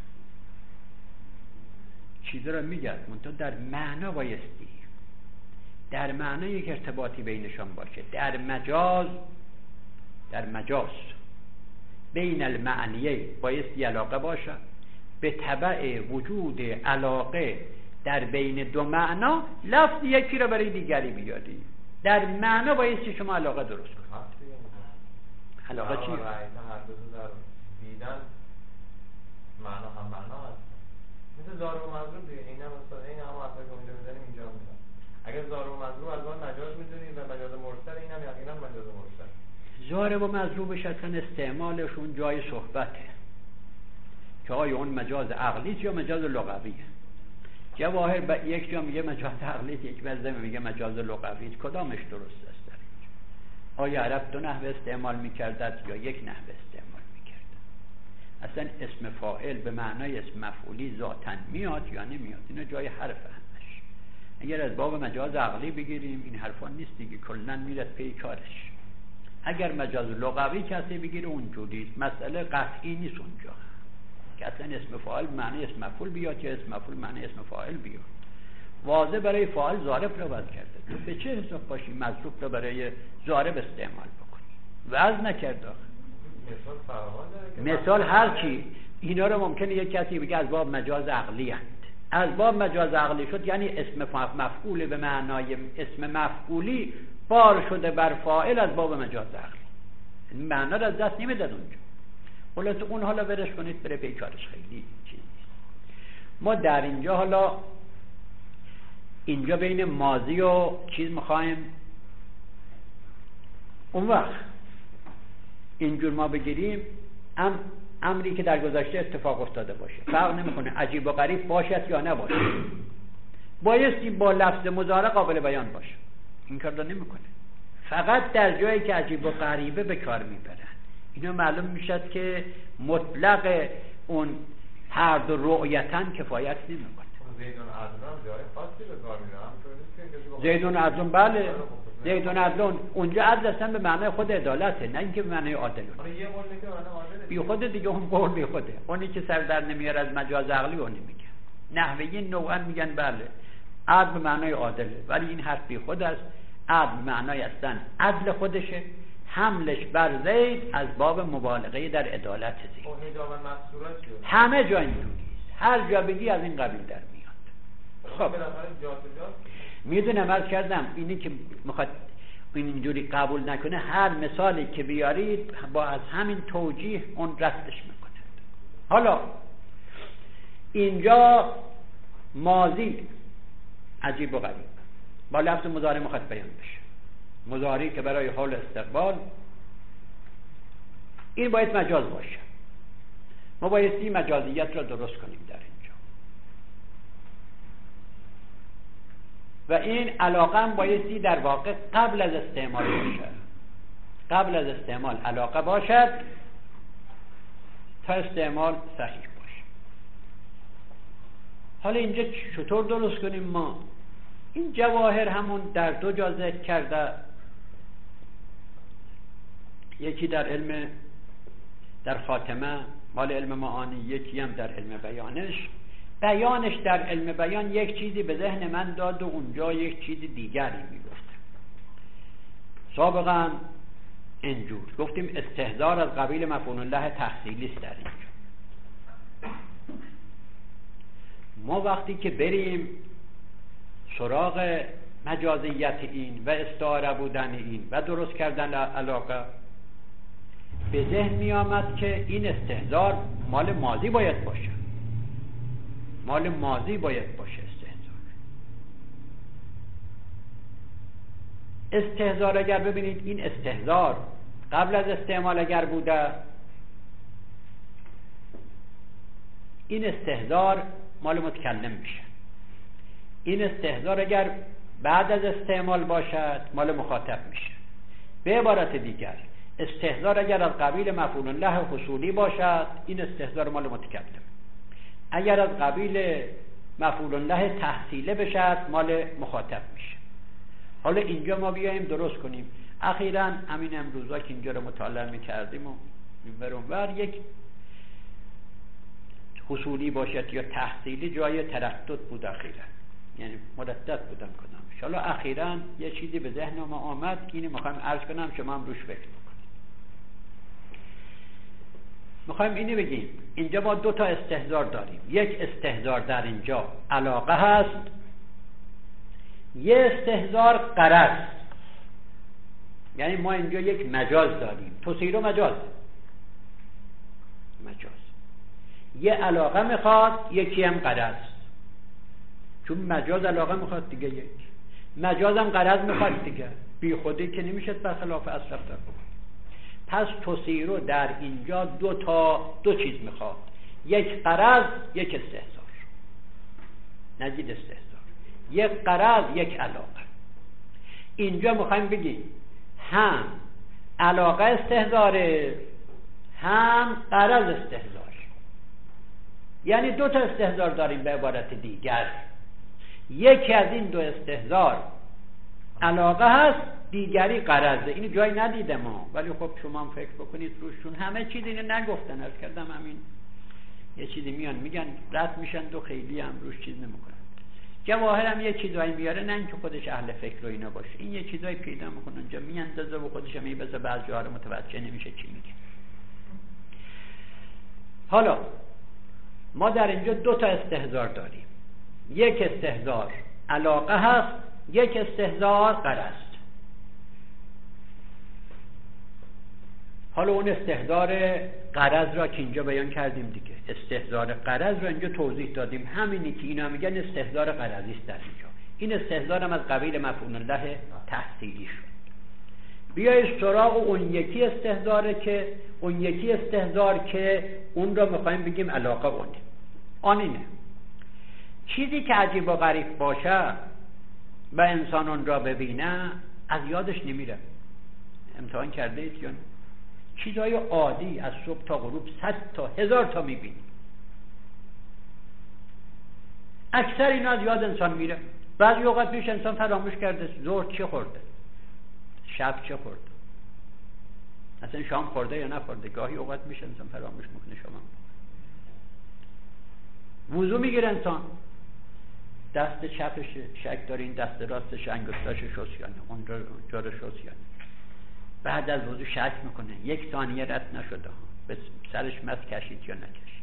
چیزا رو میگرد منتها در معنا بایستی، در معنا یک ارتباطی بینشان باشه. در مجاز در مجاز بین المعنیه بایستی علاقه باشه، به تبع وجود علاقه در بین دو معنا لفظ یکی رو برای دیگری بیاری. در معنا بایستی شما علاقه درست کنید. علاقه چیه؟ هر دو در دیدن معنا هم معنا هست، مثل ضارب و مضروب دیگه. این هم مثلا این هم اصلا که اونجا می‌ذاریم اینجا می‌ذاریم. اگر ضارب و مضروب از اون مجاز می‌دونیم و مجاز مرسل، این هم یقینا مجاز مرسل. ضارب و مضروبش اصلا استعمالشون جای صحبته که آیا اون مجاز عقلی یا مجاز لغویه. جواهر با یک جا میگه مجاز عقلی، یک بعضی میگه مجاز لغوی. کدامش درست است در اینجا؟ آیا عرب دو نحوه استعمال می‌کردند یا یک نحوه استعمال می‌کردند؟ اصلا اسم فاعل به معنای اسم مفعولی ذاتاً میاد یا نمیاد؟ اینو جای حرف همش. اگر از باب مجاز عقلی بگیریم این حرفا نیست دیگه، کلاً میرد پی کارش. اگر مجاز لغوی کسی بگیره اونجوری مسئله قطعی نیست اونجا که اصلا اسم فاعل معنی اسم مفعول بیاد یا اسم مفعول معنی اسم فاعل بیاد. واضح برای فاعل ظارف رو وضع کرده، تو به چه حساب باشی مظروف رو برای ظارف استعمال بکنی؟ وضع نکرده. مثال فراوان داره که مثال هر چی. اینا رو ممکنه یک کسی بگه از باب مجاز عقلی هست. از باب مجاز عقلی شد یعنی اسم مفعول به معنای اسم مفعولی بار شده بر فاعل از باب مجاز عقلی. این معنا رو از دست نمیداد اونجا. خلاص اون حالا برش کنید بره پی کارش، خیلی چیز نیست. ما در اینجا حالا اینجا بین ماضی و چیز میخوایم اون وقت اینجور ما بگیریم ام امری که در گذشته اتفاق افتاده باشه، فرق نمیکنه عجیب و غریب باشد یا نباشه، بایستی با لفظ مضارع قابل بیان باشه. این کار رو نمیکنه، فقط در جایی که عجیب و غریبه به کار میبرن. اینو معلوم میشد که مطلق اون هر دو رؤیتن کفایت نمیکنه. زیدون عدلون جای خاصی به کار میبرن. زیدون عدلون بله، زیدون عدلون اونجا عدل اصلا به معنای خود عدالته، نه اینکه به معنای عادلون. حالا یه قول که معنی عادله بی خود دیگه، اون قول بی خوده. اونی که سر در نمیار از مجاز عقلی اون نمیگه. نحوی نوعا میگن بله عدل به معنای عادله، ولی این حرف بی خود است. عدل معنای اصلا عدل خودشه، حملش بر زید از باب مبالغه در عدالت زید. همه جا اینجوریه، هر جا بگی از این قبیل در میاد. خب میدونم عرض کردم اینی که میخواد این اینجوری قبول نکنه، هر مثالی که بیارید با از همین توجیه اون رستش میکنه. حالا اینجا ماضی عجیب و غریب با لفظ مضارع میخواد بیان بشه، مضارعی که برای حال استقبال، این باید مجاز باشه. ما بایستی مجازیت را درست کنیم در اینجا و این علاقه هم بایستی در واقع قبل از استعمال باشه، قبل از استعمال علاقه باشد تا استعمال صحیح باشه. حالا اینجا چطور درست کنیم ما؟ این جواهر همون در دو جا ذکر کرده، یکی در علم در خاتمه مال علم معانی، یکی هم در علم بیانش. بیانش در علم بیان یک چیزی به ذهن من داد و اونجا یک چیز دیگری میگفت. سابقا اینجور گفتیم استحضار از قبیل مفعول الله تحصیلی است. در اینجا ما وقتی که بریم سراغ مجازیت این و استعاره بودن این و درست کردن علاقه، به ذهن می آمد که این استحضار مال ماضی باید باشه، مال ماضی باید باشه. استحضار استحضار اگر ببینید این استحضار قبل از استعمال اگر بوده، این استحضار مال متکلم میشه. این استحضار اگر بعد از استعمال باشد مال مخاطب میشه. به عبارت دیگر استحضار اگر از قبیل مفعول الله حصولی باشد، این استحضار مال متکلم. اگر از قبیل مفعول الله تحصیله بشد مال مخاطب میشه. حالا اینجا ما بیاییم درست کنیم. اخیراً همین امروزا که اینجا رو مطالعه میکردیم و برونور یک حصولی باشد یا تحصیلی جای تردد بود اخیراً، یعنی مردد بودم کدامش. حالا اخیراً یه چیزی به ذهن ما آمد که اینو میخوایم عرض کنم، شما هم روش فکر بکنید. میخوایم اینو بگیم اینجا ما دو تا استحضار داریم. یک استحضار در اینجا علاقه هست، یه استحضار غرض. یعنی ما اینجا یک مجاز داریم، تصویر و مجاز. مجاز یه علاقه میخواد، یکی هم غرض. چون مجاز علاقه میخواد دیگه، یک مجاز هم غرض میخواد دیگه، بی خودی که نمیشه برخلاف اصل رفتار بکنه. پس تصویر در اینجا دو تا دو چیز میخواد، یک غرض یک استحضار. نجید استحضار یک غرض یک علاقه. اینجا میخوایم بگیم هم علاقه استحضاره، هم غرض استحضار. یعنی دو تا استحضار داریم. به عبارت دیگر یکی از این دو استحضار علاقه هست، دیگری غرضه. اینو جای ندیده ما، ولی خب شما هم فکر بکنید روشون. همه چیز اینو نگفتن، از کردم همین یه چیزی میان میگن رد میشن دو خیلی هم روش چیز نمیکنن. جواهر هم یه چیزایی میاره، نه اینکه خودش اهل فکر و اینا باشه، این یه چیزایی پیدا میکنه اونجا میاندازه و خودش هم میبزه، بعض جاها رو متوجه نمیشه چی میگه. حالا ما در اینجا دو تا استحضار داریم، یک استحضار علاقه هست، یک استحضار غرض. حالا اون استحضار غرض را که اینجا بیان کردیم دیگه، استحضار غرض را اینجا توضیح دادیم. همینی که اینا میگن استحضار غرضی است در اینجا. این استحضار هم از قبیل مفعول الله تحصیلی شد. بیایید سراغ اون یکی استحضاره که اون یکی استحضار که اون را میخوایم بگیم علاقه. اون آن اینه چیزی که عجیب و غریب باشه و انسان اون را ببینه از یادش نمیره. امتحان کرده اید یا نه؟ چیزهای عادی از صبح تا غروب صد تا هزار تا میبینی، اکثر اینا از یاد انسان میره. بعضی اوقات میشه انسان فراموش کرده ظهر چه خورده، شب چه خورده، اصلا شام خورده یا نخورده. گاهی اوقات میشه انسان فراموش میکنه. شما وضو میگیره انسان، دست چپش شک داره این دست راستش انگشتاش شستیانه، اون جا رو شستیانه. بعد از وضو شک میکنه یک ثانیه رد نشده، به سرش مس کشید یا نکشید.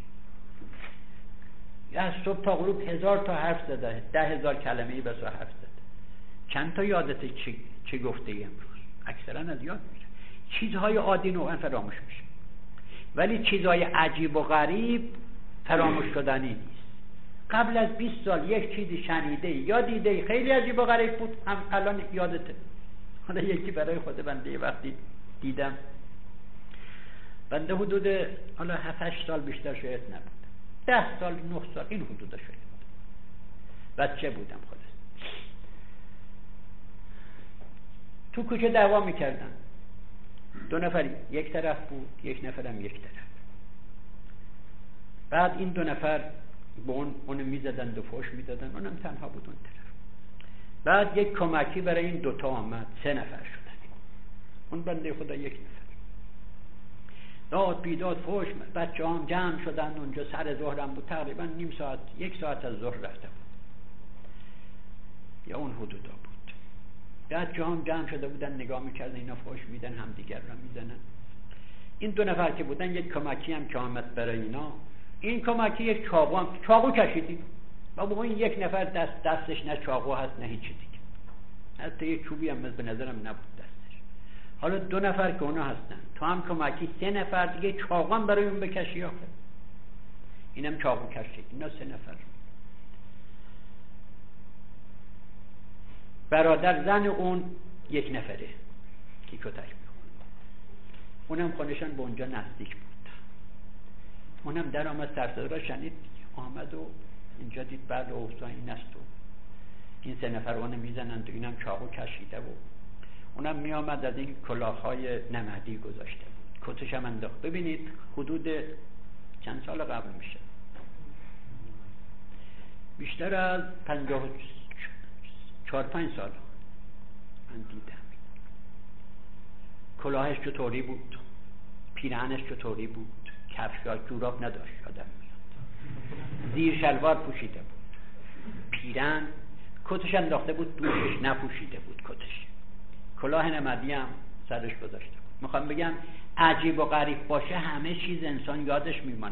یا از صبح تا غروب هزار تا حرف زده، ده هزار کلمه‌ای بس حرف زده. چند تا یادت چی, چی گفته ای امروز؟ اکثرا از یاد میره. چیزهای عادی نوعا فراموش میشه، ولی چیزهای عجیب و غریب فراموش شدنی نیست. قبل از بیست سال یک چیزی شنیده یا دیده خیلی عجیب و غریب بود، هم الان یادته. حالا یکی برای خود بنده یه وقتی دیدم، بنده حدود حالا هفت هشت سال بیشتر شاید نبود، ده سال نه سال این حدودا شاید بود، بچه بودم خودم. تو کوچه دعوا میکردن، دو نفری یک طرف بود، یک نفرم یک طرف. بعد این دو نفر به اون اونو میزدن و فوش میدادن، اونم تنها بود اون طرف. بعد یک کمکی برای این دوتا آمد، سه نفر شدن. اون بنده خدا یک نفر. داد بیداد فوش، بچه هم جمع شدن اونجا، سر ظهرم بود، تقریبا نیم ساعت یک ساعت از ظهر رفته بود یا اون حدودا بود. بچه هم جمع شده بودن نگاه میکردن اینا فوش میدن هم دیگر را میزنن. این دو نفر که بودن یک کمکی هم که آمد برای اینا، این کمکی یک چاقو هم چاقو کشیدی و با این یک نفر دست دستش نه چاقو هست نه هیچی دیگه، حتی یک چوبی هم به نظرم نبود دستش. حالا دو نفر که اونا هستن، تو هم کمکی سه نفر دیگه چاقو هم برای اون بکشی آخه. اینم چاقو کشید، اینا سه نفر. برادر زن اون یک نفره که کتک میخوند، اونم خونشان به اونجا نزدیک بود. اونم در آمد، سرصدا را شنید، آمد و اینجا دید بله اوضاع این است و این سه نفر اونم میزنند و اینم چاقو کشیده و اونم میامد از این کلاههای نمدی گذاشته بود، کتش هم انداخت. ببینید حدود چند سال قبل میشه، بیشتر از پنجاه و چهار پنج سال من دیدم. کلاهش چطوری بود، پیرهنش چطوری بود، کفش‌ها جوراب نداشت، آدم میاد زیر شلوار پوشیده بود، پیرهن، کتش انداخته بود دوشش، نپوشیده بود کتش، کلاه نمدی هم سرش گذاشته بود. میخوام بگم عجیب و غریب باشه همه چیز انسان یادش میمانه.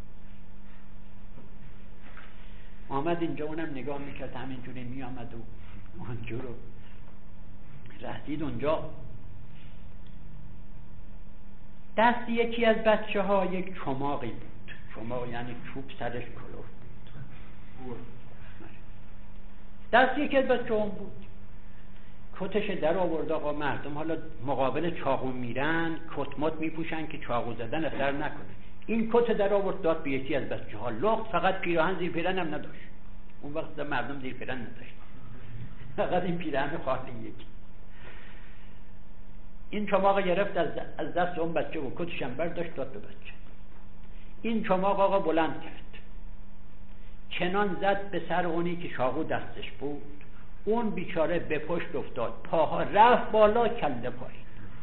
آمد اینجا، اونم نگاه میکرد همینجوری میامد و اونجور رو رسید اونجا. دست یکی از بچه ها یک چماقی بود، چماق یعنی چوب سرش کلوف بود، دست یکی از بچه هم بود. کتش در آورد. آقا مردم حالا مقابل چاقو میرن کتمت میپوشن که چاقو زدن اثر نکنه. این کت در آورد داد به یکی از بچه ها، لخت، فقط پیراهن زیر پیراهن هم نداشت. اون وقت مردم زیر پیراهن نداشت، فقط این پیراهن خالی یکی. این چماق گرفت از دست اون بچه و کتش هم برداشت داد به بچه. این چماق آقا بلند کرد، چنان زد به سر اونی که چاقو دستش بود، اون بیچاره به پشت افتاد، پاها رفت بالا، کله پایین.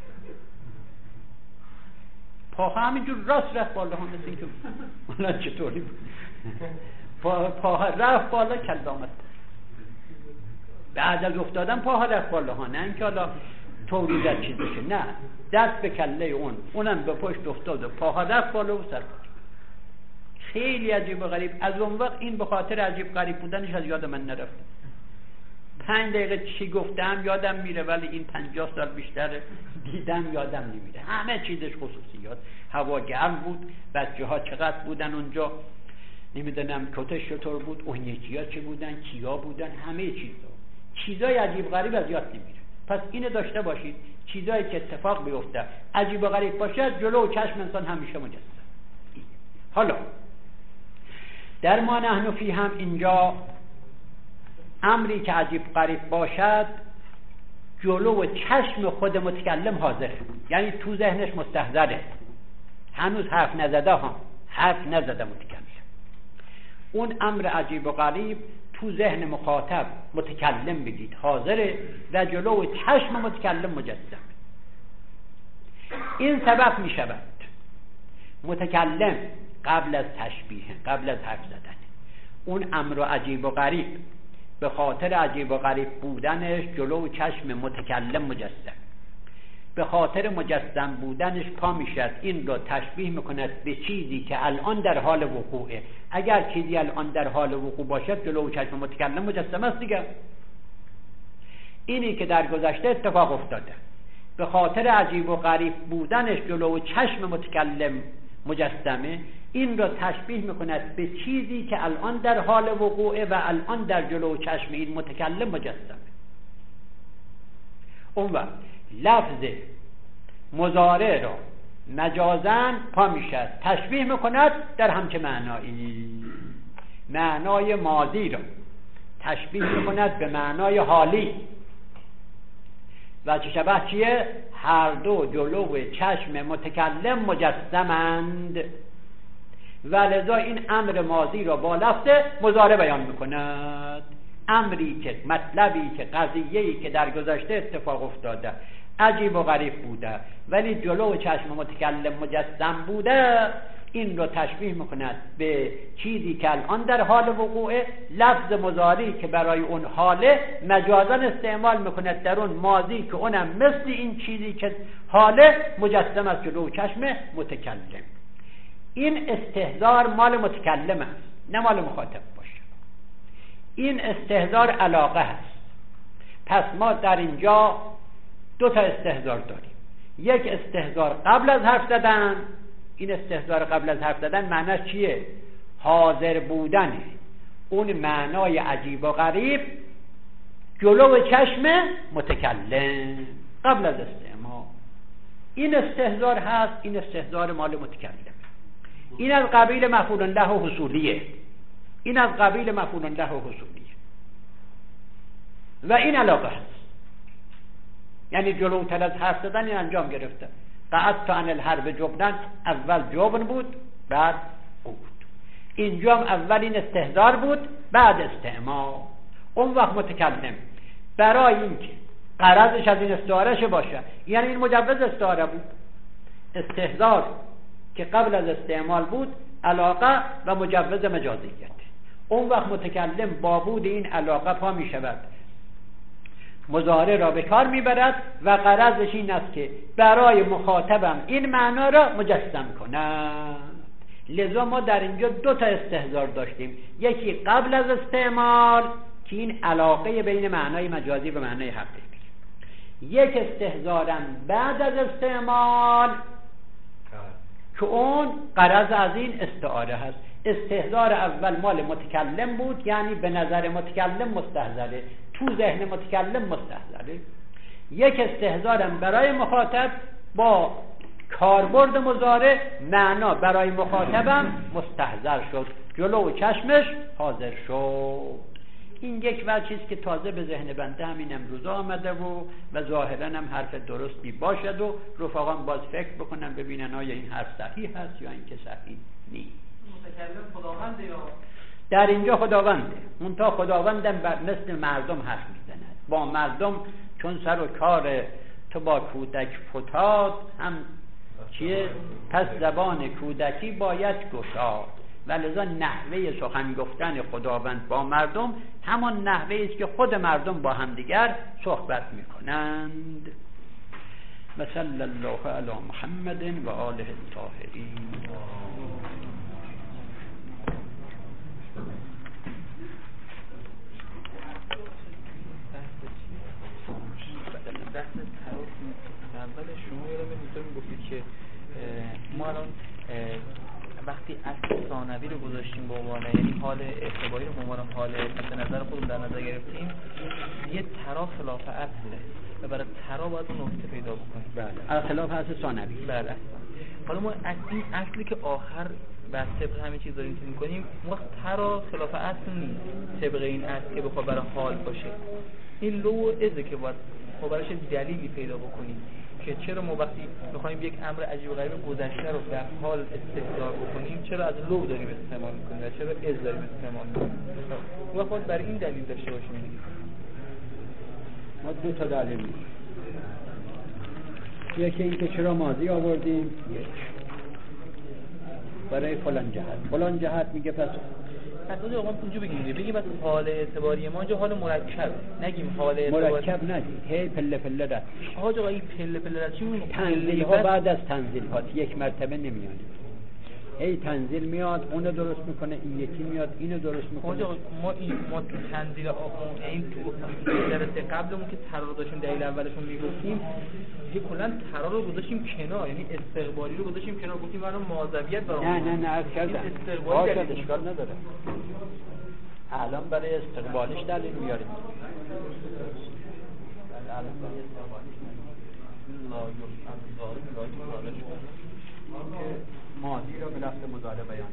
پاها همینجور راست رفت بالا، هم مثل اینکه اونا چطوری بود، پاها رفت بالا، کله آمد. بعد از افتادن پاها رفت بالا ها، نه اینکه حالا طوری در چیز بشه، نه، دست به کله اون، اونم به پشت افتاد و پاها رفت بالا و سر. خیلی عجیب و غریب. از اون وقت این به خاطر عجیب غریب بودنش از یاد من نرفت. پنج دقیقه چی گفتم یادم میره، ولی این پنجاه سال بیشتر دیدم یادم نمیره. همه چیزش خصوصیات. هوا گرم بود، بچه ها چقدر بودن اونجا، نمیدونم کتش چطور بود، اون یکی ها چه بودن، کیا بودن، همه چیزا. چیزای عجیب غریب از یاد نمیره. پس اینو داشته باشید، چیزایی که اتفاق بیفته عجیب و غریب باشه جلو و چشم انسان همیشه مجسم. حالا در ما نحن فی هم اینجا امری که عجیب غریب باشد جلو و چشم خود متکلم حاضره، یعنی تو ذهنش مستحضره، هنوز حرف نزده ها، حرف نزده متکلم. اون امر عجیب و غریب تو ذهن مخاطب متکلم بگید حاضره و جلو و چشم متکلم مجسم. این سبب می شود متکلم قبل از تشبیه، قبل از حرف زدن، اون امر عجیب و غریب به خاطر عجیب و غریب بودنش جلو و چشم متکلم مجسم، به خاطر مجسم بودنش پا میشد این رو تشبیه میکند به چیزی که الان در حال وقوعه. اگر چیزی الان در حال وقوع باشد جلو و چشم متکلم مجسم است دیگه. اینی که در گذشته اتفاق افتاده به خاطر عجیب و غریب بودنش جلو و چشم متکلم مجسمه، این را تشبیه میکند به چیزی که الان در حال وقوعه و الان در جلو و چشم این متکلم مجسمه. اون وقت لفظ مضارع را مجازن پا میشد تشبیه میکند در همچه معنایی، معنای ماضی را تشبیه میکند به معنای حالی. و چه شبه چیه؟ هر دو جلو چشم متکلم مجسمند و لذا این امر ماضی را با لفظ مضارع بیان میکند. امری که مطلبی که قضیه‌ای که در گذشته اتفاق افتاده عجیب و غریب بوده ولی جلو چشم متکلم مجسم بوده، این رو تشبیه میکند به چیزی که الان در حال وقوعه. لفظ مضارعی که برای اون حاله مجازا استعمال میکند در اون ماضی که اونم مثل این چیزی که حاله مجسم است جلو چشم متکلم. این استحضار مال متکلم است نه مال مخاطب باشه. این استحضار علاقه هست. پس ما در اینجا دو تا استحضار داریم. یک استحضار قبل از حرف زدن. این استحضار قبل از حرف زدن معناش چیه؟ حاضر بودنه. اون معنای عجیب و غریب جلو چشم متکلم قبل از استعمال. این استحضار هست. این استحضار مال متکلم. این از قبیل مفعول له و حصولیه. این از قبیل مفعول له و حصولیه و این علاقه هست. یعنی جلوتر از حرف زدن این انجام گرفته. قعدت عن الحرب جبنن، اول جبن بود بعد قعود. اینجا هم اول این استحضار بود بعد استعمال. اون وقت متکلم برای اینکه غرضش از این استعارهش باشه، یعنی این مجوز استعاره بود، استحضار که قبل از استعمال بود علاقه و مجوز مجازیت. اون وقت متکلم با بود این علاقه پا می شود، مضارع را به کار میبرد و غرضش این است که برای مخاطبم این معنا را مجسم کند. لذا ما در اینجا دو تا استحضار داشتیم. یکی قبل از استعمال که این علاقه بین معنای مجازی و معنای حقیقی. یک استحضارم بعد از استعمال که اون غرض از این استعاره هست. استحضار اول مال متکلم بود، یعنی به نظر متکلم مستحضره، تو ذهن متکلم مستحضره. یک استحضارم برای مخاطب با کاربرد مضارع معنا برای مخاطبم مستحضر شد، جلو چشمش حاضر شد. این یک وجهی است که تازه به ذهن بنده همین امروزا آمده و و ظاهرا هم حرف درستی باشد و رفقان باز فکر بکنن ببینن آیا این حرف صحیح هست یا اینکه صحیح نیست. متکلم خداونده یا در اینجا خداونده، منتها خداوندم مثل مردم حرف میزند با مردم، چون سر و کار تو با کودک فتاد هم چیه؟ پس زبان کودکی باید گشاد. ولذا نحوه سخن گفتن خداوند با مردم همان نحوه است که خود مردم با همدیگر صحبت میکنند. و صلی الله علی محمد و آله الطاهرین. بحث تعارف اول شما یادم میاد میگفتید که ما الان وقتی اصل ثانوی رو گذاشتیم به عنوان، یعنی حال اعتباری رو به عنوان حال مد نظر خودمون در نظر گرفتیم، یه ترا خلاف اصله و برای ترا باید اون نکته پیدا بکنیم. بله، خلاف اصل ثانوی. بله. حالا ما این اصلی که آخر بر طبق همین چیز داریم می‌کنیم، وقت ترا خلاف اصل نیست طبق این اصل که بخواد برای حال باشه. این لو و ازه که باید ما براش دلیلی پیدا بکنیم که چرا ما وقتی می‌خوایم یک امر عجیب و غریب گذشته رو در حال استحضار بکنیم چرا از لو داریم استعمال می‌کنیم و چرا از داریم استعمال می‌کنیم. ما باید برای این دلیل داشته باشیم. ما دو تا دلیل داریم. یکی اینکه چرا ماضی آوردیم، یک برای فلان جهت. فلان جهت میگه پس پس آقا اونجا بگیم بگیم بس حال اعتباری ما اینجا حال مرکب، نگیم حال اعتباری مرکب نگیم، هی پله پله رد. آقا این پله پله رد چی میمونه؟ تنزیل ها بعد از تنزیل ها یک مرتبه نمیاد. هی تنزیل میاد اونو درست میکنه، این یکی میاد اینو درست میکنه. آقا ما این ما تنزیل آخون این تو درسته قبلمون که ترا رو داشتیم دلیل اولشون میگفتیم دیگه کلا ترا رو گذاشتیم کنار، یعنی استقبالی رو گذاشتیم کنار، گفتیم برای ماضویت برای نه نه نه از کردم استقبالی دلیل اشکال نداره. الان برای استقبالیش دلیل میاریم. الان برای استقبالیش لا یفعل ذلک که ماضی را به لفظ مضارع بیان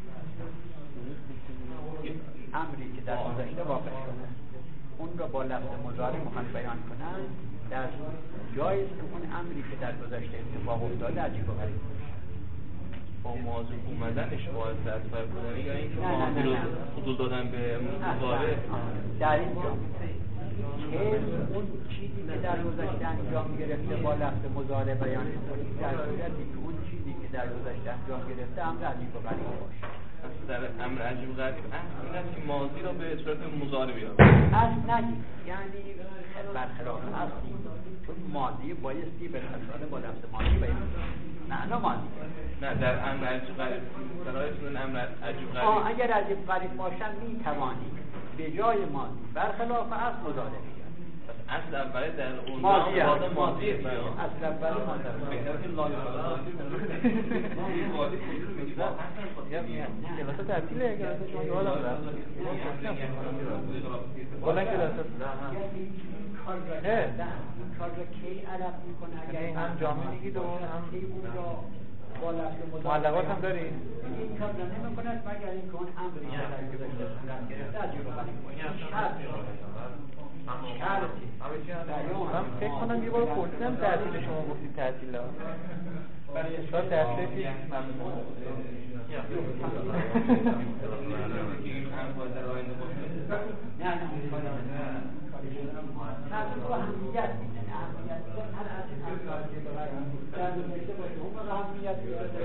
امری که در گذشته واقع شده اون را با لفظ مضارع میخوان بیان کنن، در جایی است که اون امری که در گذشته اتفاق افتاده عجیب و غریب با ماضی اومدنش باید در فرق کنه یا اینکه ماضی رو حضور دادن به مضارع در اینجا که اون چیزی که در گذشته انجام گرفته با لفظ مضارع بیان کنید در صورتی که اون چیزی که در گذشته انجام گرفته امر عجیب و غریب باشه. در امر عجیب و غریب این است که ماضی را به صورت مضارع بیاره. اصل نگید، یعنی برخلاف اصلی، چون ماضی بایستی به اصل با لفظ ماضی بیان نه نه ماضی نه در امر عجیب و غریب در آیتون امر عجیب و غریب آه اگر عجیب و غریب باشن می توانید به جای ماضی برخلاف اصل مضارع بیارید. اصل اولی در اون ماضی زمان هست. ماضیه اصل اولی ماضی بهتر که لای یه واسه تعطیله اگر شما یه حالا برد بلند که دست این کار را کی علم میکنه اگر هم جامعه میگید و هم اون را با لفظ معلقات هم دارید این کار را نمی کند مگر این که اون امری که در گذشته صورت گرفته عجیب و غریب من فکر کنم یه بار پرسیدم تعطیل شما گفتید تعطیل ها برای اصلاح تعطیل پیش ممنون نه نه تو اهمیت میدن اهمیت هر از این در گذشته باشه اون را اهمیت میدن